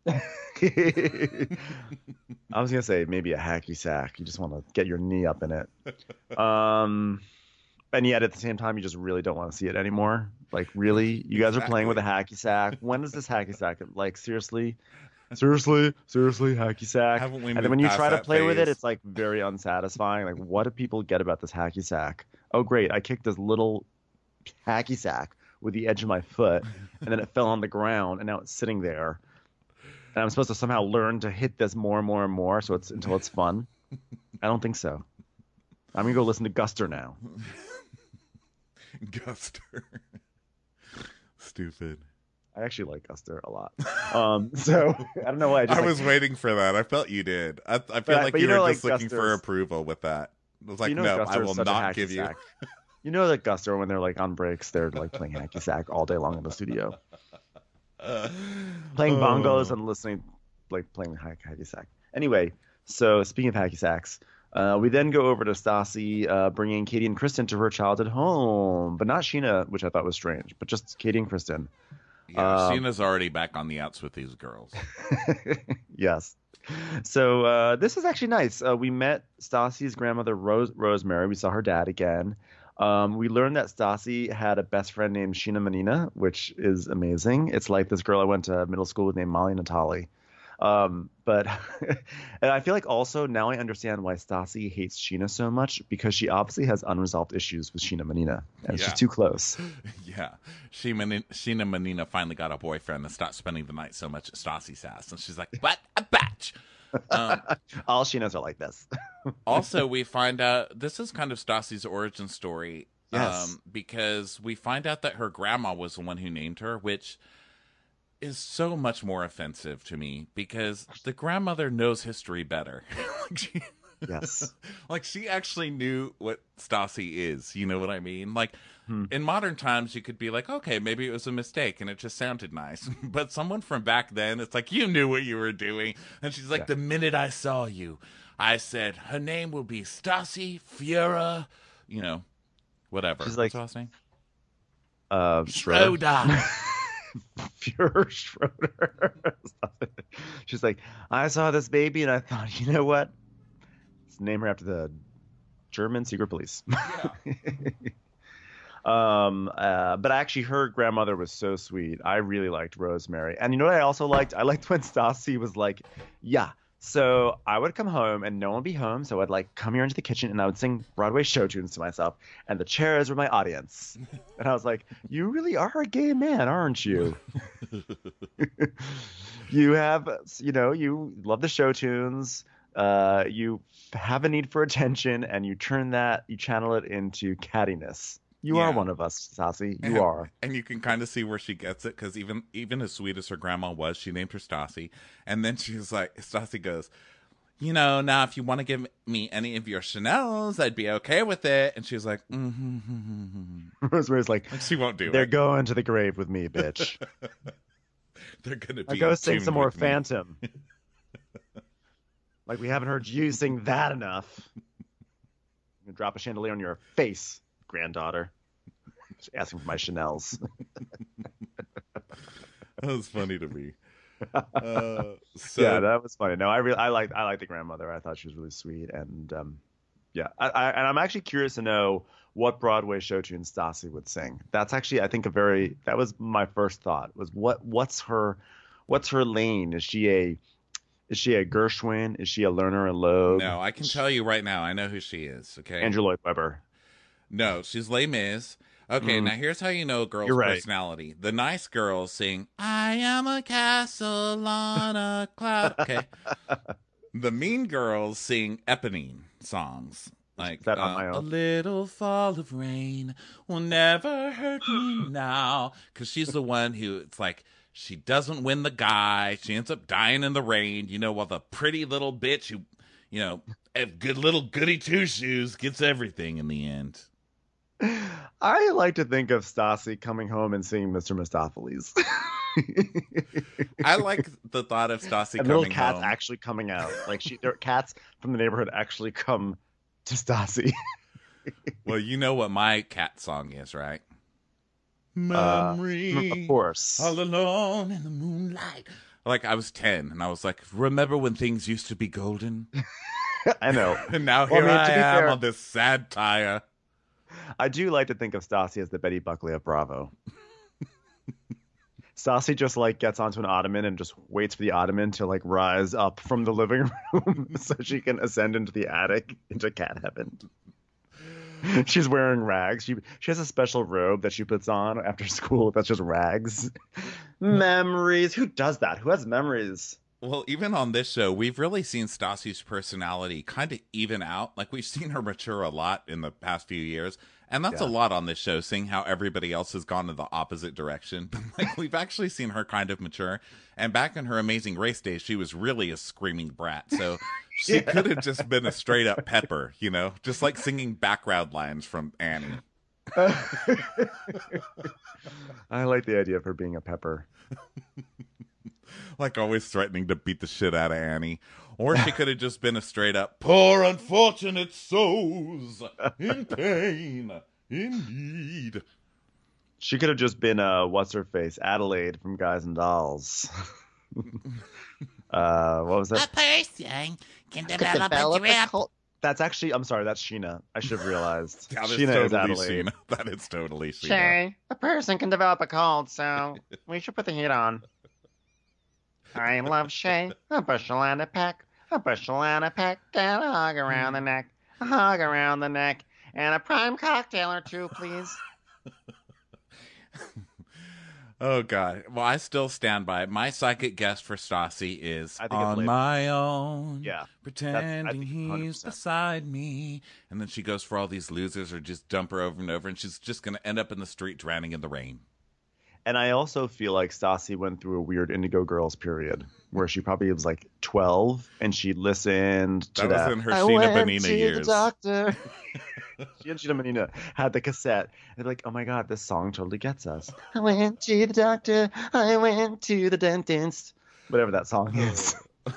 I was gonna say maybe a hacky sack. You just want to get your knee up in it. Um, and yet at the same time, you just really don't want to see it anymore. Like, really, you guys are playing with a hacky sack. When is this hacky sack? Like, seriously, seriously, seriously, hacky sack. Haven't we And then moved when you past try to that play with it, phase? it's like very unsatisfying. Like, what do people get about this hacky sack? Oh, great, I kicked this little hacky sack with the edge of my foot, and then it fell on the ground, and now it's sitting there. And I'm supposed to somehow learn to hit this more and more and more, so it's until it's fun. I don't think so. I'm gonna go listen to Guster now. Guster. Stupid. I actually like Guster a lot. Um, so I don't know why I just I like, was waiting for that. I felt you did. I, I feel But- like but you, you know, were like just looking for Guster's- approval with that. I was like, you know no, Guster I is will such a not hacky give you. sack. You know that Guster, when they're like on breaks, they're like playing hacky sack all day long in the studio, playing bongos and listening, like playing hack- hacky sack. Anyway, so speaking of hacky sacks, uh, we then go over to Stassi, uh, bringing Katie and Kristen to her childhood home, but not Sheena, which I thought was strange, but just Katie and Kristen. Yeah, Um, Sheena's already back on the outs with these girls. Yes. So uh, this is actually nice. Uh, we met Stassi's grandmother, Rose Rosemary. We saw her dad again. Um, we learned that Stassi had a best friend named Sheena Menina, which is amazing. It's like this girl I went to middle school with named Molly Natali. Um, but and I feel like also now I understand why Stassi hates Sheena so much, because she obviously has unresolved issues with Sheena Menina, and Yeah. she's too close. Yeah. She Sheena Menina finally got a boyfriend and stopped spending the night so much at Stassi's house. And she's like, "What a batch." Um, All Sheenas are like this. also, we find out this is kind of Stassi's origin story. Yes. Um, because we find out that her grandma was the one who named her, which is so much more offensive to me because the grandmother knows history better. like, she, Yes. like she actually knew what Stassi is. You know what I mean? Like Hmm. in modern times, you could be like, okay, maybe it was a mistake and it just sounded nice. But someone from back then, it's like, you knew what you were doing. And she's like, Yeah. the minute I saw you, I said, her name will be Stassi Fiera, you know, whatever. She's What's like- her last name? Uh, Schroeder. Schroeder. Pure Schroeder. She's like, I saw this baby and I thought, you know what? Let's name her after the German secret police. um, uh, but actually, her grandmother was so sweet. I really liked Rosemary. And you know what I also liked? I liked when Stassi was like, yeah. So I would come home and no one would be home. So I'd like come here into the kitchen and I would sing Broadway show tunes to myself. And the chairs were my audience. And I was like, you really are a gay man, aren't you? You have, you know, you love the show tunes. Uh, you have a need for attention and you turn that, you channel it into cattiness. You are Yeah. one of us, Stassi. And- You are. And you can kind of see where she gets it because even even as sweet as her grandma was, she named her Stassi. And then she's like, Stassi goes, you know, now if you want to give me any of your Chanels, I'd be okay with it. And she was like, mm-hmm. Rosemary's like, She won't do they're it. going to the grave with me, bitch. They're gonna I be. go sing entombed some more with me. Phantom. Like we haven't heard you sing that enough. I'm gonna drop a chandelier on your face, granddaughter. Just asking for my Chanel's. That was funny to me. Uh, so Yeah, that was funny. No, I really, I like, I like the grandmother. I thought she was really sweet, and um, yeah, I, I, and I'm actually curious to know what Broadway show tune Stassi would sing. That's actually, I think, a very, that was my first thought. Was what, what's her, what's her lane? Is she a, is she a Gershwin? Is she a Lerner and Loeb? no, I can tell you right now. I know who she is. Okay. Andrew Lloyd Webber. No, she's Les Mis. Okay, Mm. now here's how you know a girl's You're right. personality. The nice girls sing, I am a castle on a cloud. Okay. The mean girls sing Eponine songs. Like, that on uh, my own? a little fall of rain will never hurt me now. Because she's the one who, it's like, she doesn't win the guy. She ends up dying in the rain, you know, while the pretty little bitch who, you know, have good little goody two shoes gets everything in the end. I like to think of Stassi coming home and seeing Mister Mistopheles. I like the thought of Stassi and coming little cats home. actually coming out. Like she, there, cats from the neighborhood actually come to Stassi. Well, you know what my cat song is, right? Uh, Memory, of course. all alone in the moonlight. Like I was ten, and I was like, "Remember when things used to be golden?" I know. And now Well, I here mean, I, to be am fair- on this sad tire. I do like to think of Stassi as the Betty Buckley of Bravo. Stassi just like gets onto an ottoman and just waits for the ottoman to like rise up from the living room so she can ascend into the attic into cat heaven. She's wearing rags. She she has a special robe that she puts on after school that's just rags. Memories. Who does that? Who has memories? Well, even on this show, we've really seen Stassi's personality kind of even out. Like we've seen her mature a lot in the past few years, and that's Yeah. a lot on this show, seeing how everybody else has gone in the opposite direction. But like we've actually seen her kind of mature. And back in her Amazing Race days, she was really a screaming brat. So she Yeah. could have just been a straight up Pepper, you know, just like singing background lines from Annie. I like the idea of her being a pepper. Like always threatening to beat the shit out of Annie. Or she could have just been a straight up poor unfortunate souls in pain. Indeed. She could have just been uh what's her face? Adelaide from Guys and Dolls. uh what was A that? person can develop a drip. That's actually I'm sorry, that's Sheena. I should have realized. That is Sheena is totally Adelaide. Sheena. That is totally Sheena. Shay, a person can develop a cold, so we should put the heat on. I love Shay, a bushel and a peck, a bushel and a peck, and a hug around the neck, a hug around the neck, and a prime cocktail or two, please. Oh God. Well, I still stand by it. My psychic guess for Stassi is I think it's on later. my own. Yeah. Pretending think he's one hundred percent. beside me. And then she goes for all these losers or just dump her over and over, and she's just gonna end up in the street drowning in the rain. And I also feel like Stassi went through a weird Indigo Girls period where she probably was like twelve and she listened to That that. was in her I Sheena went Bonina to years. The doctor. She and Sheena Bonina had the cassette. And they're like, oh my God, this song totally gets us. I went to the doctor. I went to the dentist. Whatever that song is.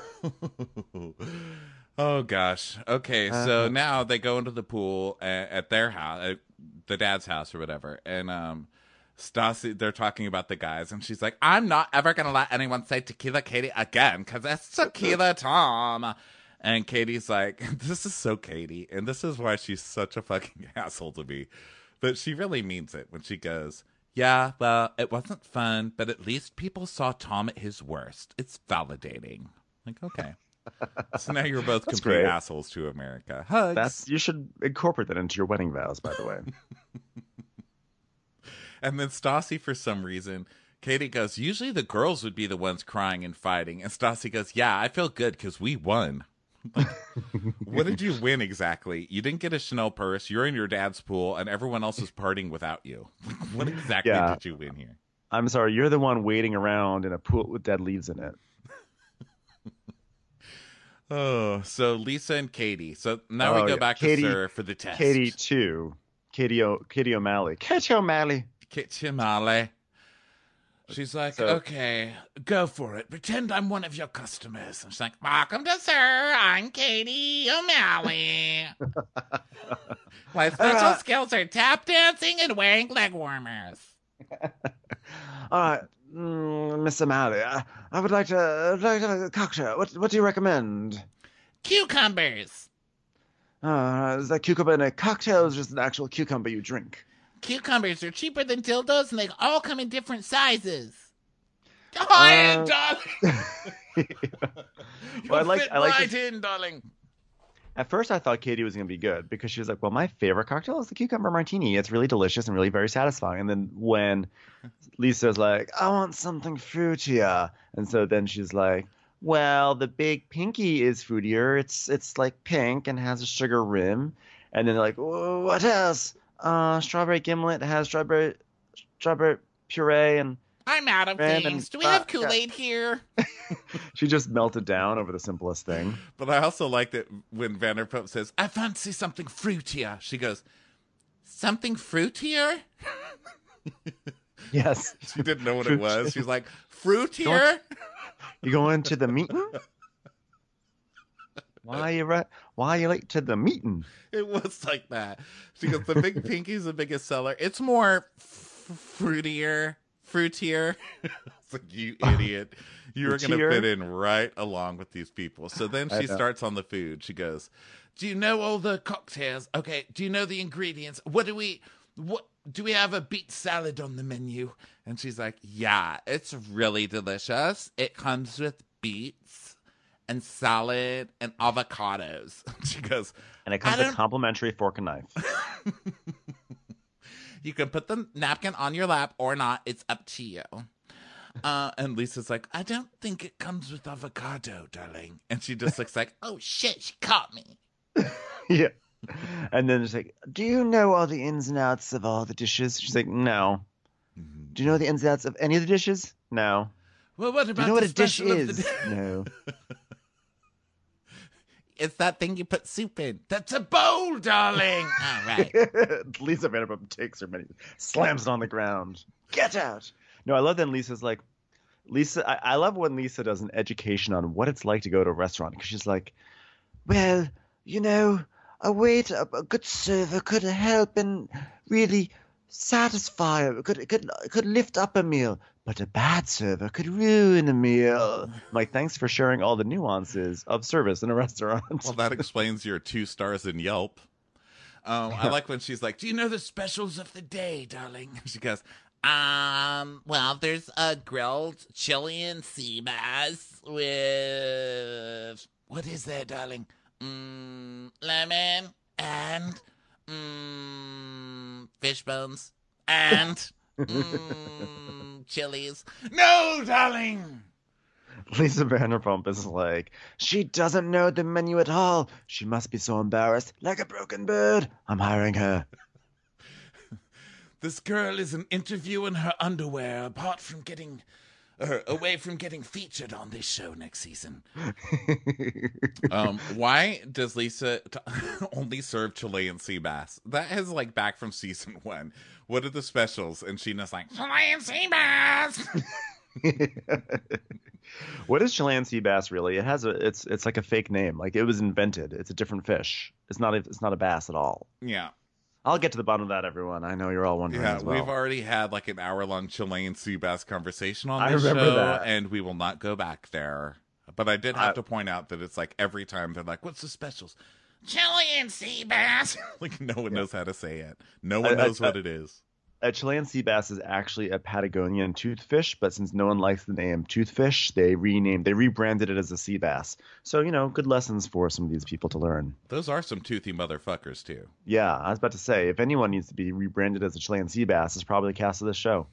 Oh gosh. Okay, so Uh-huh. now they go into the pool at, at their house, at the dad's house or whatever, and um, Stassi, they're talking about the guys, and she's like, "I'm not ever gonna let anyone say Tequila Katie again, because that's Tequila Tom." And Katie's like, "This is so Katie, and this is why she's such a fucking asshole to me." But she really means it when she goes, "Yeah, well, it wasn't fun, but at least people saw Tom at his worst. It's validating." Like, okay. So now you're both That's complete great. assholes to America. Hugs. That's you should incorporate that into your wedding vows, by the way. And then Stassi, for some reason, Katie goes, usually the girls would be the ones crying and fighting. And Stassi goes, yeah, I feel good because we won. Like, what did you win exactly? You didn't get a Chanel purse. You're in your dad's pool, and everyone else is partying without you. What exactly Yeah. did you win here? I'm sorry, you're the one waiting around in a pool with dead leaves in it. Oh, so Lisa and Katie. So now Oh, we go yeah. back Katie- to Sir for the test. Katie too. Katie o- Katie O'Malley. Katie O'Malley. Katie O'Malley. She's like, So- okay, go for it. Pretend I'm one of your customers. And she's like, Welcome to Sir. I'm Katie O'Malley. My special Uh, skills are tap dancing and wearing leg warmers. All right, mm, Miss O'Malley, I, I would like to I'd like to have a cocktail. What what do you recommend? Cucumbers. Uh, is that cucumber in a cocktail or is it just an actual cucumber you drink? Cucumbers are cheaper than dildos, and they all come in different sizes. Hi, Uh, darling. Well, I like Fit I like right this- in, darling. At first, I thought Katie was going to be good because she was like, well, my favorite cocktail is the cucumber martini. It's really delicious and really very satisfying. And then when Lisa's like, I want something fruitier. And so then she's like, well, the big pinky is fruitier. It's it's like pink and has a sugar rim. And then they're like, "Whoa, what else? Uh, strawberry gimlet has strawberry strawberry puree. And I'm out of Random things. Do we have vodka. Kool-Aid here? she just melted down over the simplest thing. but I also like that when Vanderpump says, I fancy something fruitier. She goes, something fruitier? Yes. She didn't know what it Fruit- was. She's like, fruitier? You going to the meeting? Why you right? Why you late to the meeting? It was like that. She goes, the big pinky's the biggest seller. It's more f- fruitier, fruitier. It's like, you idiot. You were going to Fruitier? fit in right along with these people. So then I she know. starts on the food. She goes, do you know all the cocktails? Okay. Do you know the ingredients? What do we, what, do we have a beet salad on the menu? And she's like, yeah, it's really delicious. It comes with beets and salad and avocados. She goes, And it comes I with don't- complimentary fork and knife. you can put the napkin on your lap or not. It's up to you. Uh, and Lisa's like, I don't think it comes with avocado, darling. And she just looks like, Oh, shit, she caught me. Yeah. And then it's like, do you know all the ins and outs of all the dishes? She's like, no. Do you know the ins and outs of any of the dishes? No. well, what Do about you know what the a dish special of the is? day? No. It's that thing you put soup in. That's a bowl, darling. All right. Lisa Vanderpump takes her money, slams it on the ground. Get out. No, I love that Lisa's like, Lisa, I, I love when Lisa does an education on what it's like to go to a restaurant because she's like, well, you know, a waiter, a good server could help and really satisfy, could could could lift up a meal, but a bad server could ruin a meal. I'm like, thanks for sharing all the nuances of service in a restaurant. Well, that explains your two stars in Yelp. Um, I like when she's like, do you know the specials of the day, darling? She goes, Um, well, there's a grilled Chilean sea bass with, what is that, darling? Mm, lemon and, mm, fish bones and, mm, some chilies. No, darling. Lisa Vanderpump is like, she doesn't know the menu at all. She must be so embarrassed, like a broken bird. I'm hiring her. This girl is an interview in her underwear, apart from getting, or away from getting featured on this show next season. um, why does Lisa t- only serve Chilean sea bass? That is like back from season one. What are the specials? And Sheena's like, Chilean sea bass. What is Chilean sea bass really? It has a it's it's like a fake name. Like it was invented. It's a different fish. It's not a, it's not a bass at all. yeah. I'll get to the bottom of that, everyone. I know you're all wondering Yeah, as well. we've already had like an hour-long Chilean sea bass conversation on I this remember show, that. and we will not go back there. But I did have I- to point out that it's like every time they're like, "What's the specials?" Chilean sea bass. Like no one knows how to say it. No one I- I- knows what it is. A Chilean sea bass is actually a Patagonian toothfish, but since no one likes the name toothfish, they renamed, they rebranded it as a sea bass. So, you know, good lessons for some of these people to learn. Those are some toothy motherfuckers too. Yeah, I was about to say, if anyone needs to be rebranded as a Chilean sea bass, it's probably the cast of this show.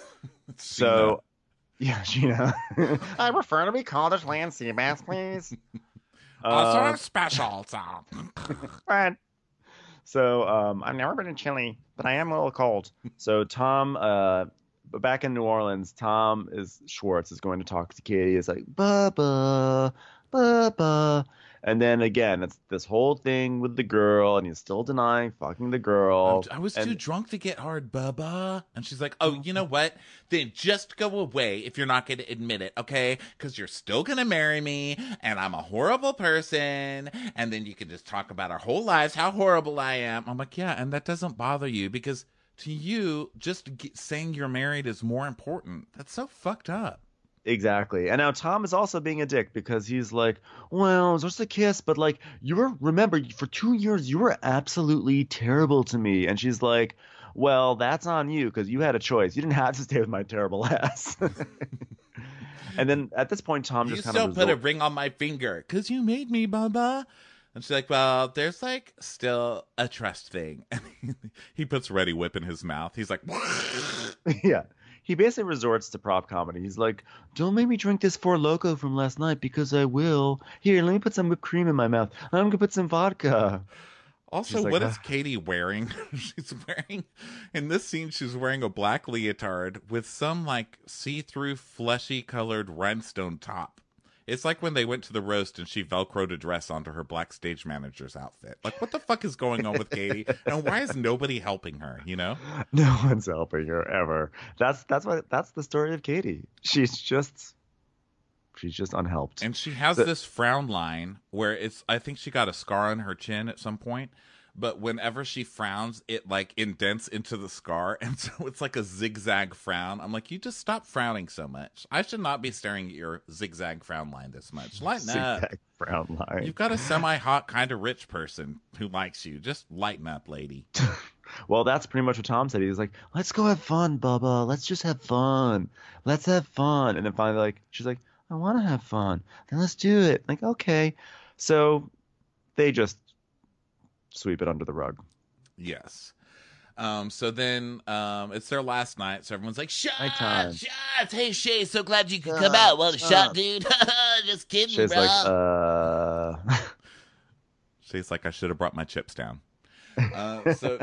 So, yeah, Sheena. I prefer to be called a Chilean sea bass, please. Also Uh, a special, so. Fred, so, um, I've never been in Chile, but I am a little cold. So Tom, uh, back in New Orleans, Tom is Schwartz is going to talk to Katie. It's like Bubba, Bubba, and then again, it's this whole thing with the girl, and he's still denying fucking the girl. I was and, too drunk to get hard, Bubba. And she's like, "Oh, you know what? Then just go away if you're not going to admit it, okay? Because you're still going to marry me, and I'm a horrible person. And then you can just talk about our whole lives, how horrible I am." I'm like, "Yeah, and that doesn't bother you because to you, just get, saying you're married is more important. That's so fucked up." Exactly. And now Tom is also being a dick because he's like, well, it was just a kiss, but like, you were, remember, for two years, you were absolutely terrible to me. And she's like, well, that's on you because you had a choice. You didn't have to stay with my terrible ass. And then at this point, Tom You just kind still of put a resort- ring on my finger because you made me, Bubba. And she's like, "Well, there's like still a trust thing." And he, he puts Ready Whip in his mouth. He's like, Yeah. He basically resorts to prop comedy. He's like, don't make me drink this Four Loko from last night because I will. Here, let me put some whipped cream in my mouth. I'm going to put some vodka. Also, She's like, what "Ah." is Katie wearing? She's wearing, in this scene, she's wearing a black leotard with some like see-through fleshy colored rhinestone top. It's like when they went to the roast and she Velcroed a dress onto her black stage manager's outfit. Like, what the fuck is going on with Katie? And why is nobody helping her, you know? No one's helping her ever. That's that's what that's the story of Katie. She's just she's just unhelped. And she has The- this frown line where it's, I think she got a scar on her chin at some point, but whenever she frowns, it like indents into the scar. And so it's like a zigzag frown. I'm like, you just stop frowning so much. I should not be staring at your zigzag frown line this much. Lighten up. Zigzag frown line. You've got a semi-hot kind of rich person who likes you. Just lighten up, lady. Well, that's pretty much what Tom said. He was like, let's go have fun, Bubba. Let's just have fun. Let's have fun. And then finally, like, she's like, I want to have fun. Then let's do it. Like, okay. So they just sweep it under the rug. Yes. Um, so then um, it's their last night, so everyone's like, "Shut Night time. Shots! Hey, Shay, so glad you could Shut come out. Well, up. shot, dude. Just kidding, She's bro. like, uh. She's like, I should have brought my chips down. Uh, so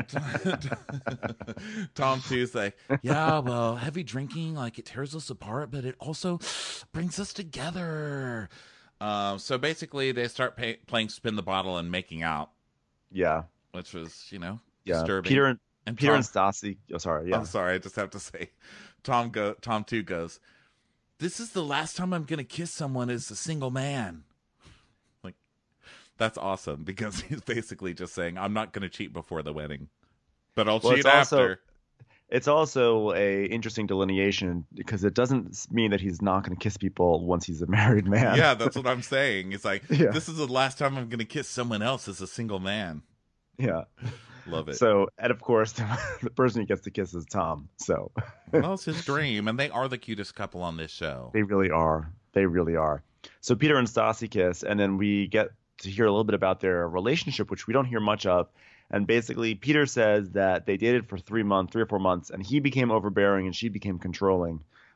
Tom too's like, yeah, well, heavy drinking, like it tears us apart, but it also brings us together. Um, so basically, they start pay- playing spin the bottle and making out, Yeah. which was, you know, Yeah. disturbing. Peter and and Peter Tom- and Stassi. Oh, sorry. Yeah. I'm sorry, I just have to say, Tom go Tom two goes, this is the last time I'm gonna kiss someone as a single man. Like, that's awesome because he's basically just saying, I'm not gonna cheat before the wedding, but I'll Well, cheat it's also- after. It's also a interesting delineation because it doesn't mean that he's not going to kiss people once he's a married man. Yeah, that's what I'm saying. It's like, Yeah. this is the last time I'm gonna kiss someone else as a single man. Yeah. Love it. So, and of course, the person he gets to kiss is Tom. So Well, it's his dream, and they are the cutest couple on this show. they really are. They really are. So Peter and Stassi kiss, and then we get to hear a little bit about their relationship, which we don't hear much of. And basically, Peter says that they dated for three months, three or four months, and he became overbearing and she became controlling.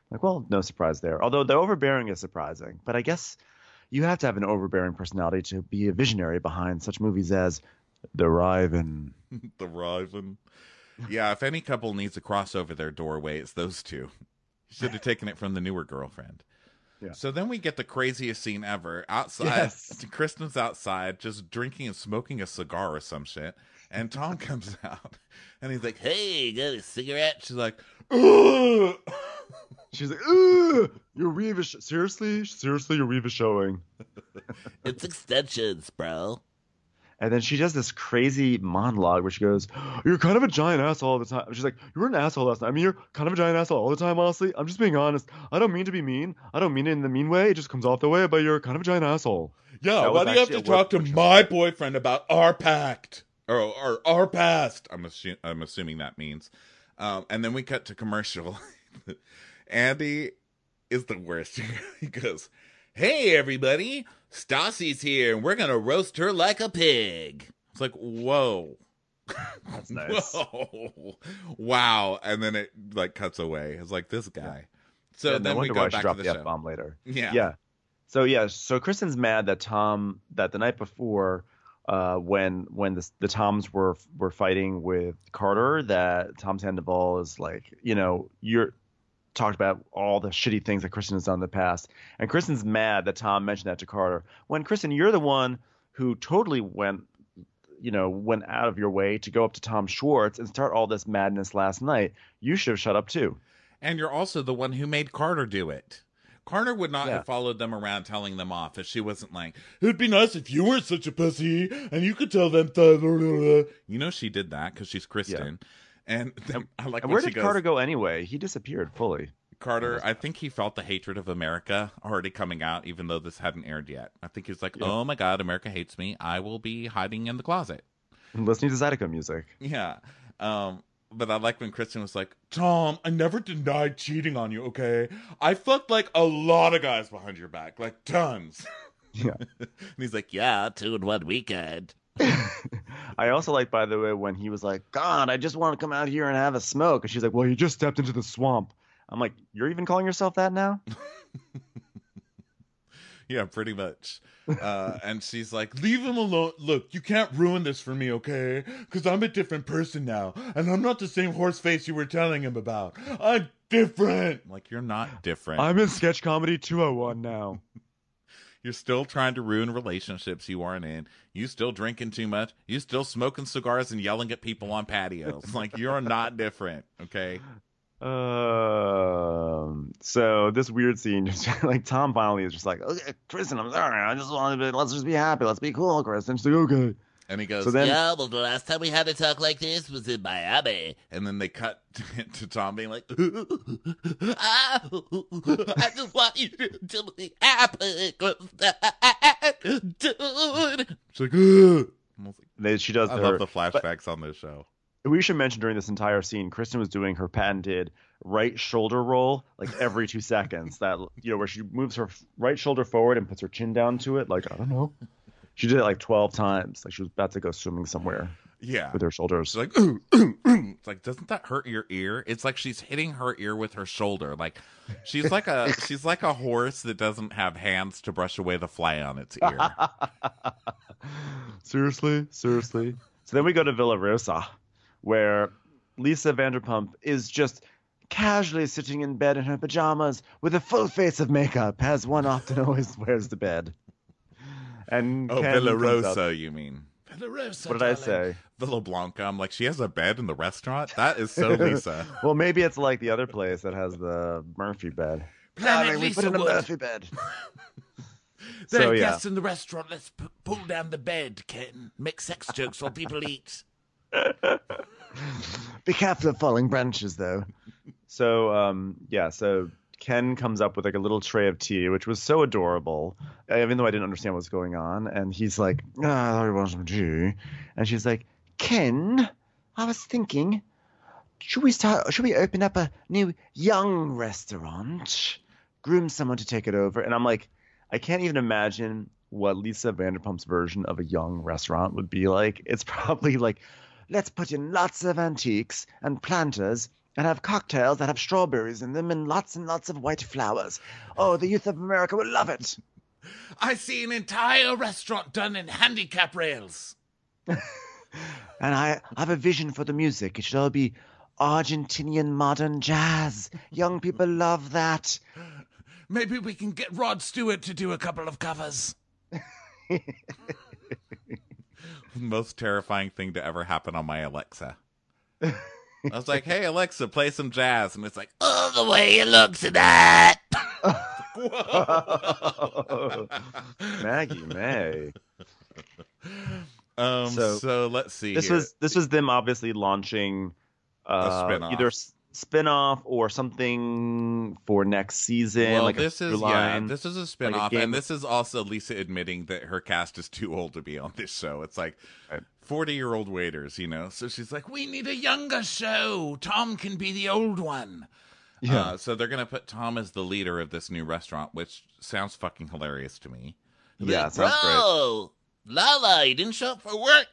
Like, well, no surprise there. Although the overbearing is surprising, but I guess you have to have an overbearing personality to be a visionary behind such movies as The Riven. The Riven. Yeah, if any couple needs a crossover their doorway, it's those two. Should have taken it from the newer girlfriend. Yeah. So then we get the craziest scene ever. Outside, Yes. Kristen's outside just drinking and smoking a cigar or some shit. And Tom comes out and he's like, Hey, got a cigarette? she's like, ugh. She's like, ugh, your weave is sh- seriously, seriously, your weave is showing. It's extensions, bro. And then she does this crazy monologue where she goes, you're kind of a giant asshole all the time. She's like, you were an asshole last night. I mean, you're kind of a giant asshole all the time, honestly. I'm just being honest. I don't mean to be mean. I don't mean it in the mean way. It just comes off the way, but you're kind of a giant asshole. Yeah, That why was do you have to actually a talk to word- my boyfriend about our pact? Or, or our past, I'm, assu- I'm assuming that means. Um, and then we cut to commercial. Andy is the worst. He goes, hey, everybody, Stassi's here, and we're going to roast her like a pig. It's like, whoa. That's nice. Whoa. Wow. And then it, like, cuts away. It's like, this guy. So Yeah, then no we wonder go why she back to dropped the the show. F-bomb later. Yeah. Yeah. So, yeah, so Kristen's mad that Tom, that the night before, uh, when when the, the Toms were were fighting with Carter, that Tom Sandoval is like, you know, you're talked about all the shitty things that Kristen has done in the past. And Kristen's mad that Tom mentioned that to Carter. When, Kristen, you're the one who totally went, you know, went out of your way to go up to Tom Schwartz and start all this madness last night. You should have shut up, too. And you're also the one who made Carter do it. Carter would not Yeah. have followed them around telling them off if she wasn't like, it'd be nice if you weren't such a pussy and you could tell them. Blah, blah, blah. You know she did that because she's Kristen. And then, I like And when where she did goes, Carter go anyway? He disappeared fully. Carter, I think he felt the hatred of America already coming out, even though this hadn't aired yet. I think he was like, oh my God, America hates me. I will be hiding in the closet. Listening to Zydeco music. Yeah. Um, but I like when Kristen was like, Tom, I never denied cheating on you, okay? I fucked like a lot of guys behind your back, like tons. Yeah. And he's like, yeah. Yeah, two in one weekend. I also like, by the way, when he was like, God, I just want to come out here and have a smoke. And she's like, well, you just stepped into the swamp. I'm like, you're even calling yourself that now? Yeah, pretty much. Uh, and she's like, leave him alone. Look, you can't ruin this for me, okay? Because I'm a different person now. And I'm not the same horse face you were telling him about. I'm different. I'm like, you're not different. I'm in sketch comedy two oh one now. You're still trying to ruin relationships you aren't in. You still drinking too much. You still smoking cigars and yelling at people on patios. Like, you're not different, okay? Um. So this weird scene, just like Tom finally is just like, okay, Kristen, I'm sorry. I just wanted to, let's just be happy. Let's be cool, Kristen. She's like, okay. And he goes, So then- Yeah, well, the last time we had to talk like this was in Miami. and then they cut to Tom being like, Ah, I just want you to be happy, dude. she's like, ugh. I was like, They, she does I her, love the flashbacks on this show. we should mention during this entire scene, Kristen was doing her patented right shoulder roll like every two seconds. That, you know, where she moves her right shoulder forward and puts her chin down to it. Like, I don't know. She did it like twelve times. Like she was about to go swimming somewhere Yeah. with her shoulders. She's like, ooh, ooh, ooh. It's like, doesn't that hurt your ear? It's like she's hitting her ear with her shoulder. Like she's like a she's like a horse that doesn't have hands to brush away the fly on its ear. Seriously? Seriously? So then we go to Villa Rosa, where Lisa Vanderpump is just casually sitting in bed in her pajamas with a full face of makeup, as one often always wears to bed. And Oh, Ken Villa comes up- Rosa, you mean? Villa Rosa. What did I say? Villa Blanca. I'm like, she has a bed in the restaurant? That is so Lisa. Well, maybe it's like the other place that has the Murphy bed. Planet Darling, we Lisa put in a Wood. Murphy bed. There So, are yeah. guests in the restaurant. Let's p- pull down the bed, Ken. Make sex jokes while people eat. Be careful of falling branches, though. So, um, yeah, so Ken comes up with like a little tray of tea, which was so adorable, even though I didn't understand what's going on. And he's like, ah, I thought you wanted some tea. And she's like, Ken, I was thinking, should we start, should we open up a new young restaurant? Groom someone to take it over? And I'm like, I can't even imagine what Lisa Vanderpump's version of a young restaurant would be like. It's probably like, let's put in lots of antiques and planters and have cocktails that have strawberries in them and lots and lots of white flowers. Oh, the youth of America will love it. I see an entire restaurant done in handicap rails. And I have a vision for the music. It should all be Argentinian modern jazz. Young people love that. Maybe we can get Rod Stewart to do a couple of covers. Most terrifying thing to ever happen on my Alexa. I was like, hey, Alexa, play some jazz. And it's like, Oh, the way he looks at that. Maggie May. um, so, So, let's see. This here. was this was them obviously launching uh, spin-off. either s- spin-off or something for next season. Well, like this a is yeah, line. this is a spin-off, game and of- this is also Lisa admitting that her cast is too old to be on this show. It's like Right. forty-year-old waiters, you know. So she's like, We need a younger show. Tom can be the old one. Yeah. Uh, so they're gonna put Tom as the leader of this new restaurant, which sounds fucking hilarious to me. Yeah, sounds great. Bro, Lala, you didn't show up for work.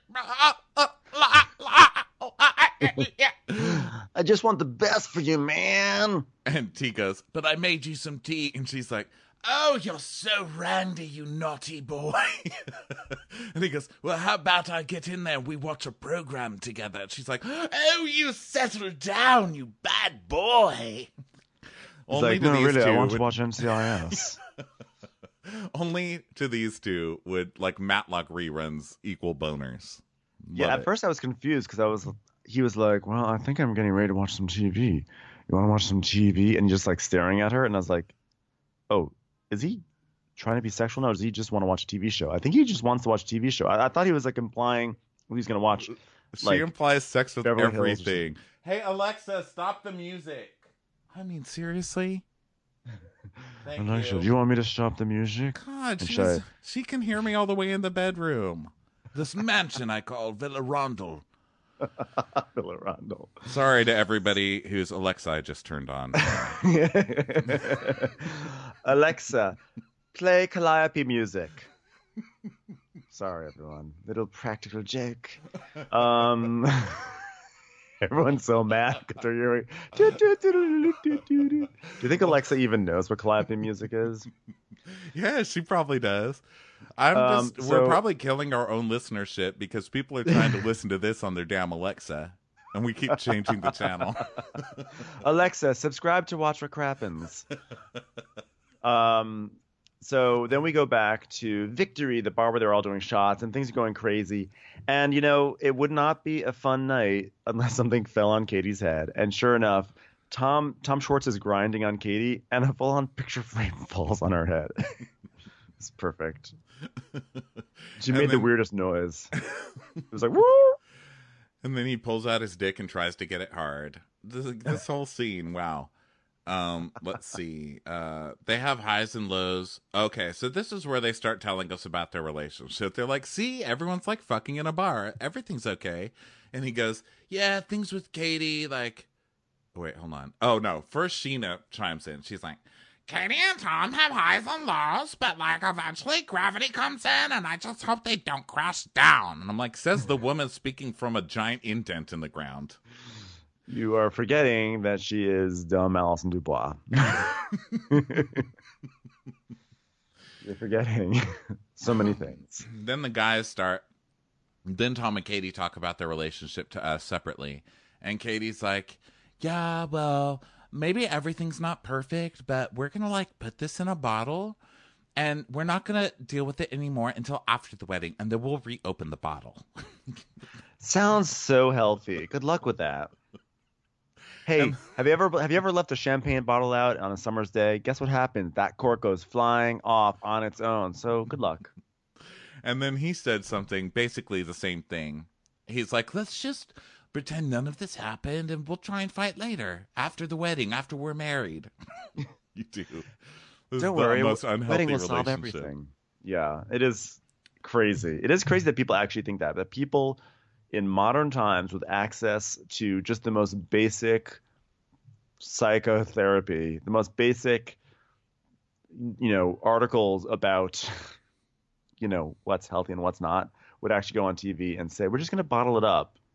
I just want the best for you, man. And T goes, But I made you some tea. and she's like, Oh, you're so randy, you naughty boy. And he goes, Well, how about I get in there and we watch a program together? And she's like, Oh, you settle down, you bad boy. He's only like, to no, these really, I two want to would- watch M C I S. only to these two would like Matlock reruns equal boners. Yeah, Love at it. first I was confused because I was, he was like, well, I think I'm getting ready to watch some T V. You want to watch some T V? And just like staring at her. And I was like, oh, is he trying to be sexual now? Or does he just want to watch a T V show? I think he just wants to watch a T V show. I, I thought he was like implying he's going to watch. She like, implies sex with Beverly Hills or everything. Hey Alexa, stop the music. I mean, seriously? Thank Alexa, you. do you want me to stop the music? God, And she's, should I- she can hear me all the way in the bedroom. This mansion I call Villa Rondel. Villa Rondel. Sorry to everybody whose Alexa I just turned on. Alexa, play Calliope music. Sorry, everyone. Little practical joke. Um, everyone's so mad because they're hearing. Do, do, do, do, do, do, do. Do you think Alexa even knows what Calliope music is? Yeah, she probably does. I'm Um, just we're so- probably killing our own listenership because people are trying to listen to this on their damn Alexa. And we keep changing the channel. Alexa, subscribe to Watch What Crappens. Um, so then we go back to Victory, the bar where they're all doing shots and things are going crazy. And, you know, it would not be a fun night unless something fell on Katie's head. And sure enough, Tom Tom Schwartz is grinding on Katie and a full-on picture frame falls on her head. It's perfect. She And made the then- weirdest noise. It was like, woo! And then he pulls out his dick and tries to get it hard. This, this whole scene, wow. Um, let's see. Uh, they have highs and lows. Okay, so this is where they start telling us about their relationship. They're like, see, everyone's like fucking in a bar. Everything's okay. And he goes, yeah, things with Katie, like... Wait, hold on. Oh, no. First, Sheena chimes in. She's like, Katie and Tom have highs and lows, but like eventually gravity comes in and I just hope they don't crash down. and I'm like, says the woman speaking from a giant indent in the ground. You are forgetting that she is dumb Alison Dubois. You're forgetting so many things. Then the guys start. Then Tom and Katie talk about their relationship to us separately. And Katie's like, yeah, well, maybe everything's not perfect, but we're going to like put this in a bottle and we're not going to deal with it anymore until after the wedding. And then we'll reopen the bottle. Sounds so healthy. Good luck with that. Hey, Um, have you ever have you ever left a champagne bottle out on a summer's day? Guess what happens? That cork goes flying off on its own. So good luck. And then he said something, basically the same thing. He's like, let's just pretend none of this happened and we'll try and fight later after the wedding, after we're married. You do. This is Don't the worry, most unhealthy wedding will solve relationship. everything. Yeah, it is crazy. It is crazy that people actually think that. That people in modern times with access to just the most basic psychotherapy, the most basic, you know, articles about, you know, what's healthy and what's not, would actually go on T V and say, we're just going to bottle it up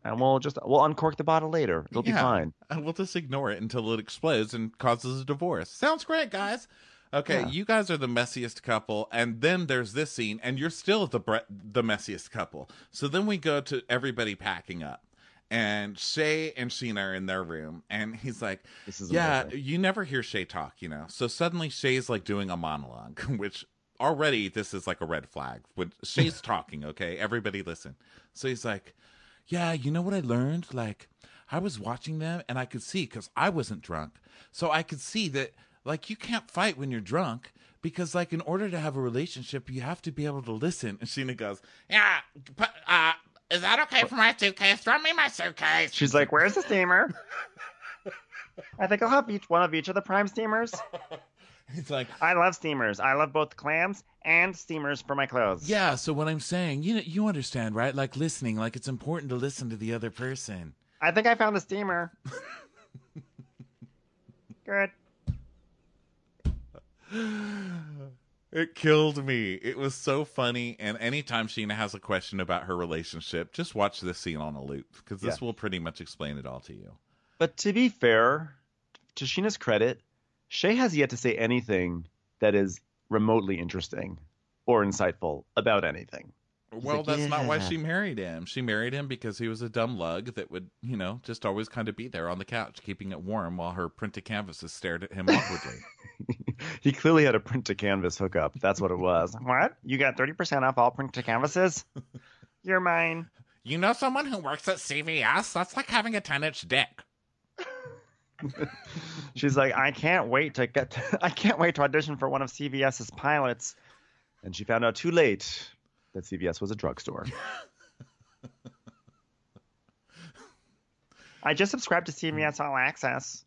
and we'll just we'll uncork the bottle later. It'll be Yeah. fine. And we'll just ignore it until it explodes and causes a divorce. Sounds great, guys. Okay, Yeah. you guys are the messiest couple, and then there's this scene, and you're still the bre- the messiest couple. So then we go to everybody packing up, and Shay and Sheena are in their room, and he's like, This is yeah, amazing. you never hear Shay talk, you know? So suddenly Shay's like doing a monologue, which already this is like a red flag. When Shay's talking, okay? Everybody listen. So he's like, yeah, you know what I learned? Like, I was watching them, and I could see, because I wasn't drunk, so I could see that, like, you can't fight when you're drunk, because, like, in order to have a relationship, you have to be able to listen. And Sheena goes, Yeah, but, uh, is that okay for my suitcase? Throw me my suitcase. She's like, where's the steamer? I think I'll have each one of each of the prime steamers. he's like, I love steamers. I love both clams and steamers for my clothes. yeah, so what I'm saying, you know, you understand, right? Like, listening, like, it's important to listen to the other person. I think I found the steamer. Good. It killed me. It was so funny. And anytime Sheena has a question about her relationship, just watch this scene on a loop, because this Yeah. will pretty much explain it all to you. But to be fair, to Sheena's credit, Shay has yet to say anything that is remotely interesting or insightful about anything. Well, like, that's not why "Yeah." she married him. She married him because he was a dumb lug that would, you know, just always kind of be there on the couch, keeping it warm while her printed canvases stared at him awkwardly. He clearly had a print to canvas hookup. That's what it was. What? You got thirty percent off all print to canvases? You're mine. You know someone who works at C V S? That's like having a ten-inch dick. She's like, I can't wait to get to, I can't wait to audition for one of CVS's pilots. And she found out too late that C V S was a drugstore. I just subscribed to C V S All Access.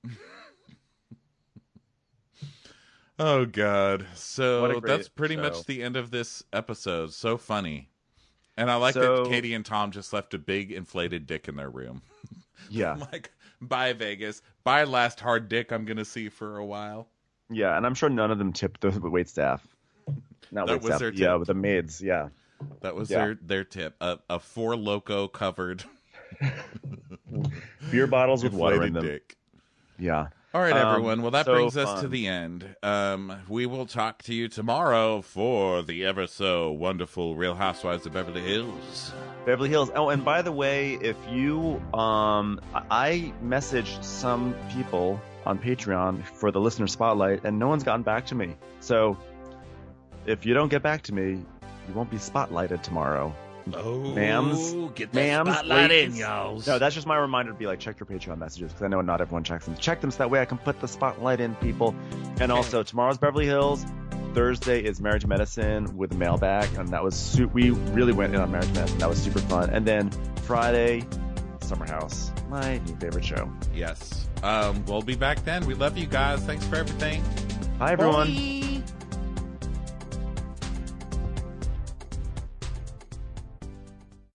Oh, God. What a So great that's pretty show. much the end of this episode. So funny. And I like So- that Katie and Tom just left a big inflated dick in their room. Yeah. Like, bye, Vegas. Bye, last hard dick I'm going to see for a while. Yeah, and I'm sure none of them tipped the wait staff. Not That wait was staff. their Yeah, tip. with the maids. Yeah. That was Yeah. their, their tip. A, a four loco covered Beer bottles with water in inflated them. dick. Yeah. All right, Um, everyone. Well, that so brings us to fun. the end. Um, we will talk to you tomorrow for the ever so wonderful Real Housewives of Beverly Hills. Beverly Hills. Oh, and by the way, if you, um, I I messaged some people on Patreon for the listener spotlight, and no one's gotten back to me. So, if you don't get back to me, you won't be spotlighted tomorrow. Oh, Ma'ams, get that ma'ams, spotlight in, ladies. y'all. No, that's just my reminder to be like, check your Patreon messages, because I know not everyone checks them. Check them so that way I can put the spotlight in, people. And also, tomorrow's Beverly Hills. Thursday is Marriage Medicine with a mailbag, and that was su- we really went in on Marriage Medicine. That was super fun. And then Friday, Summer House, my new favorite show. Yes. Um, we'll be back then. We love you guys. Thanks for everything. Bye, everyone. Bye.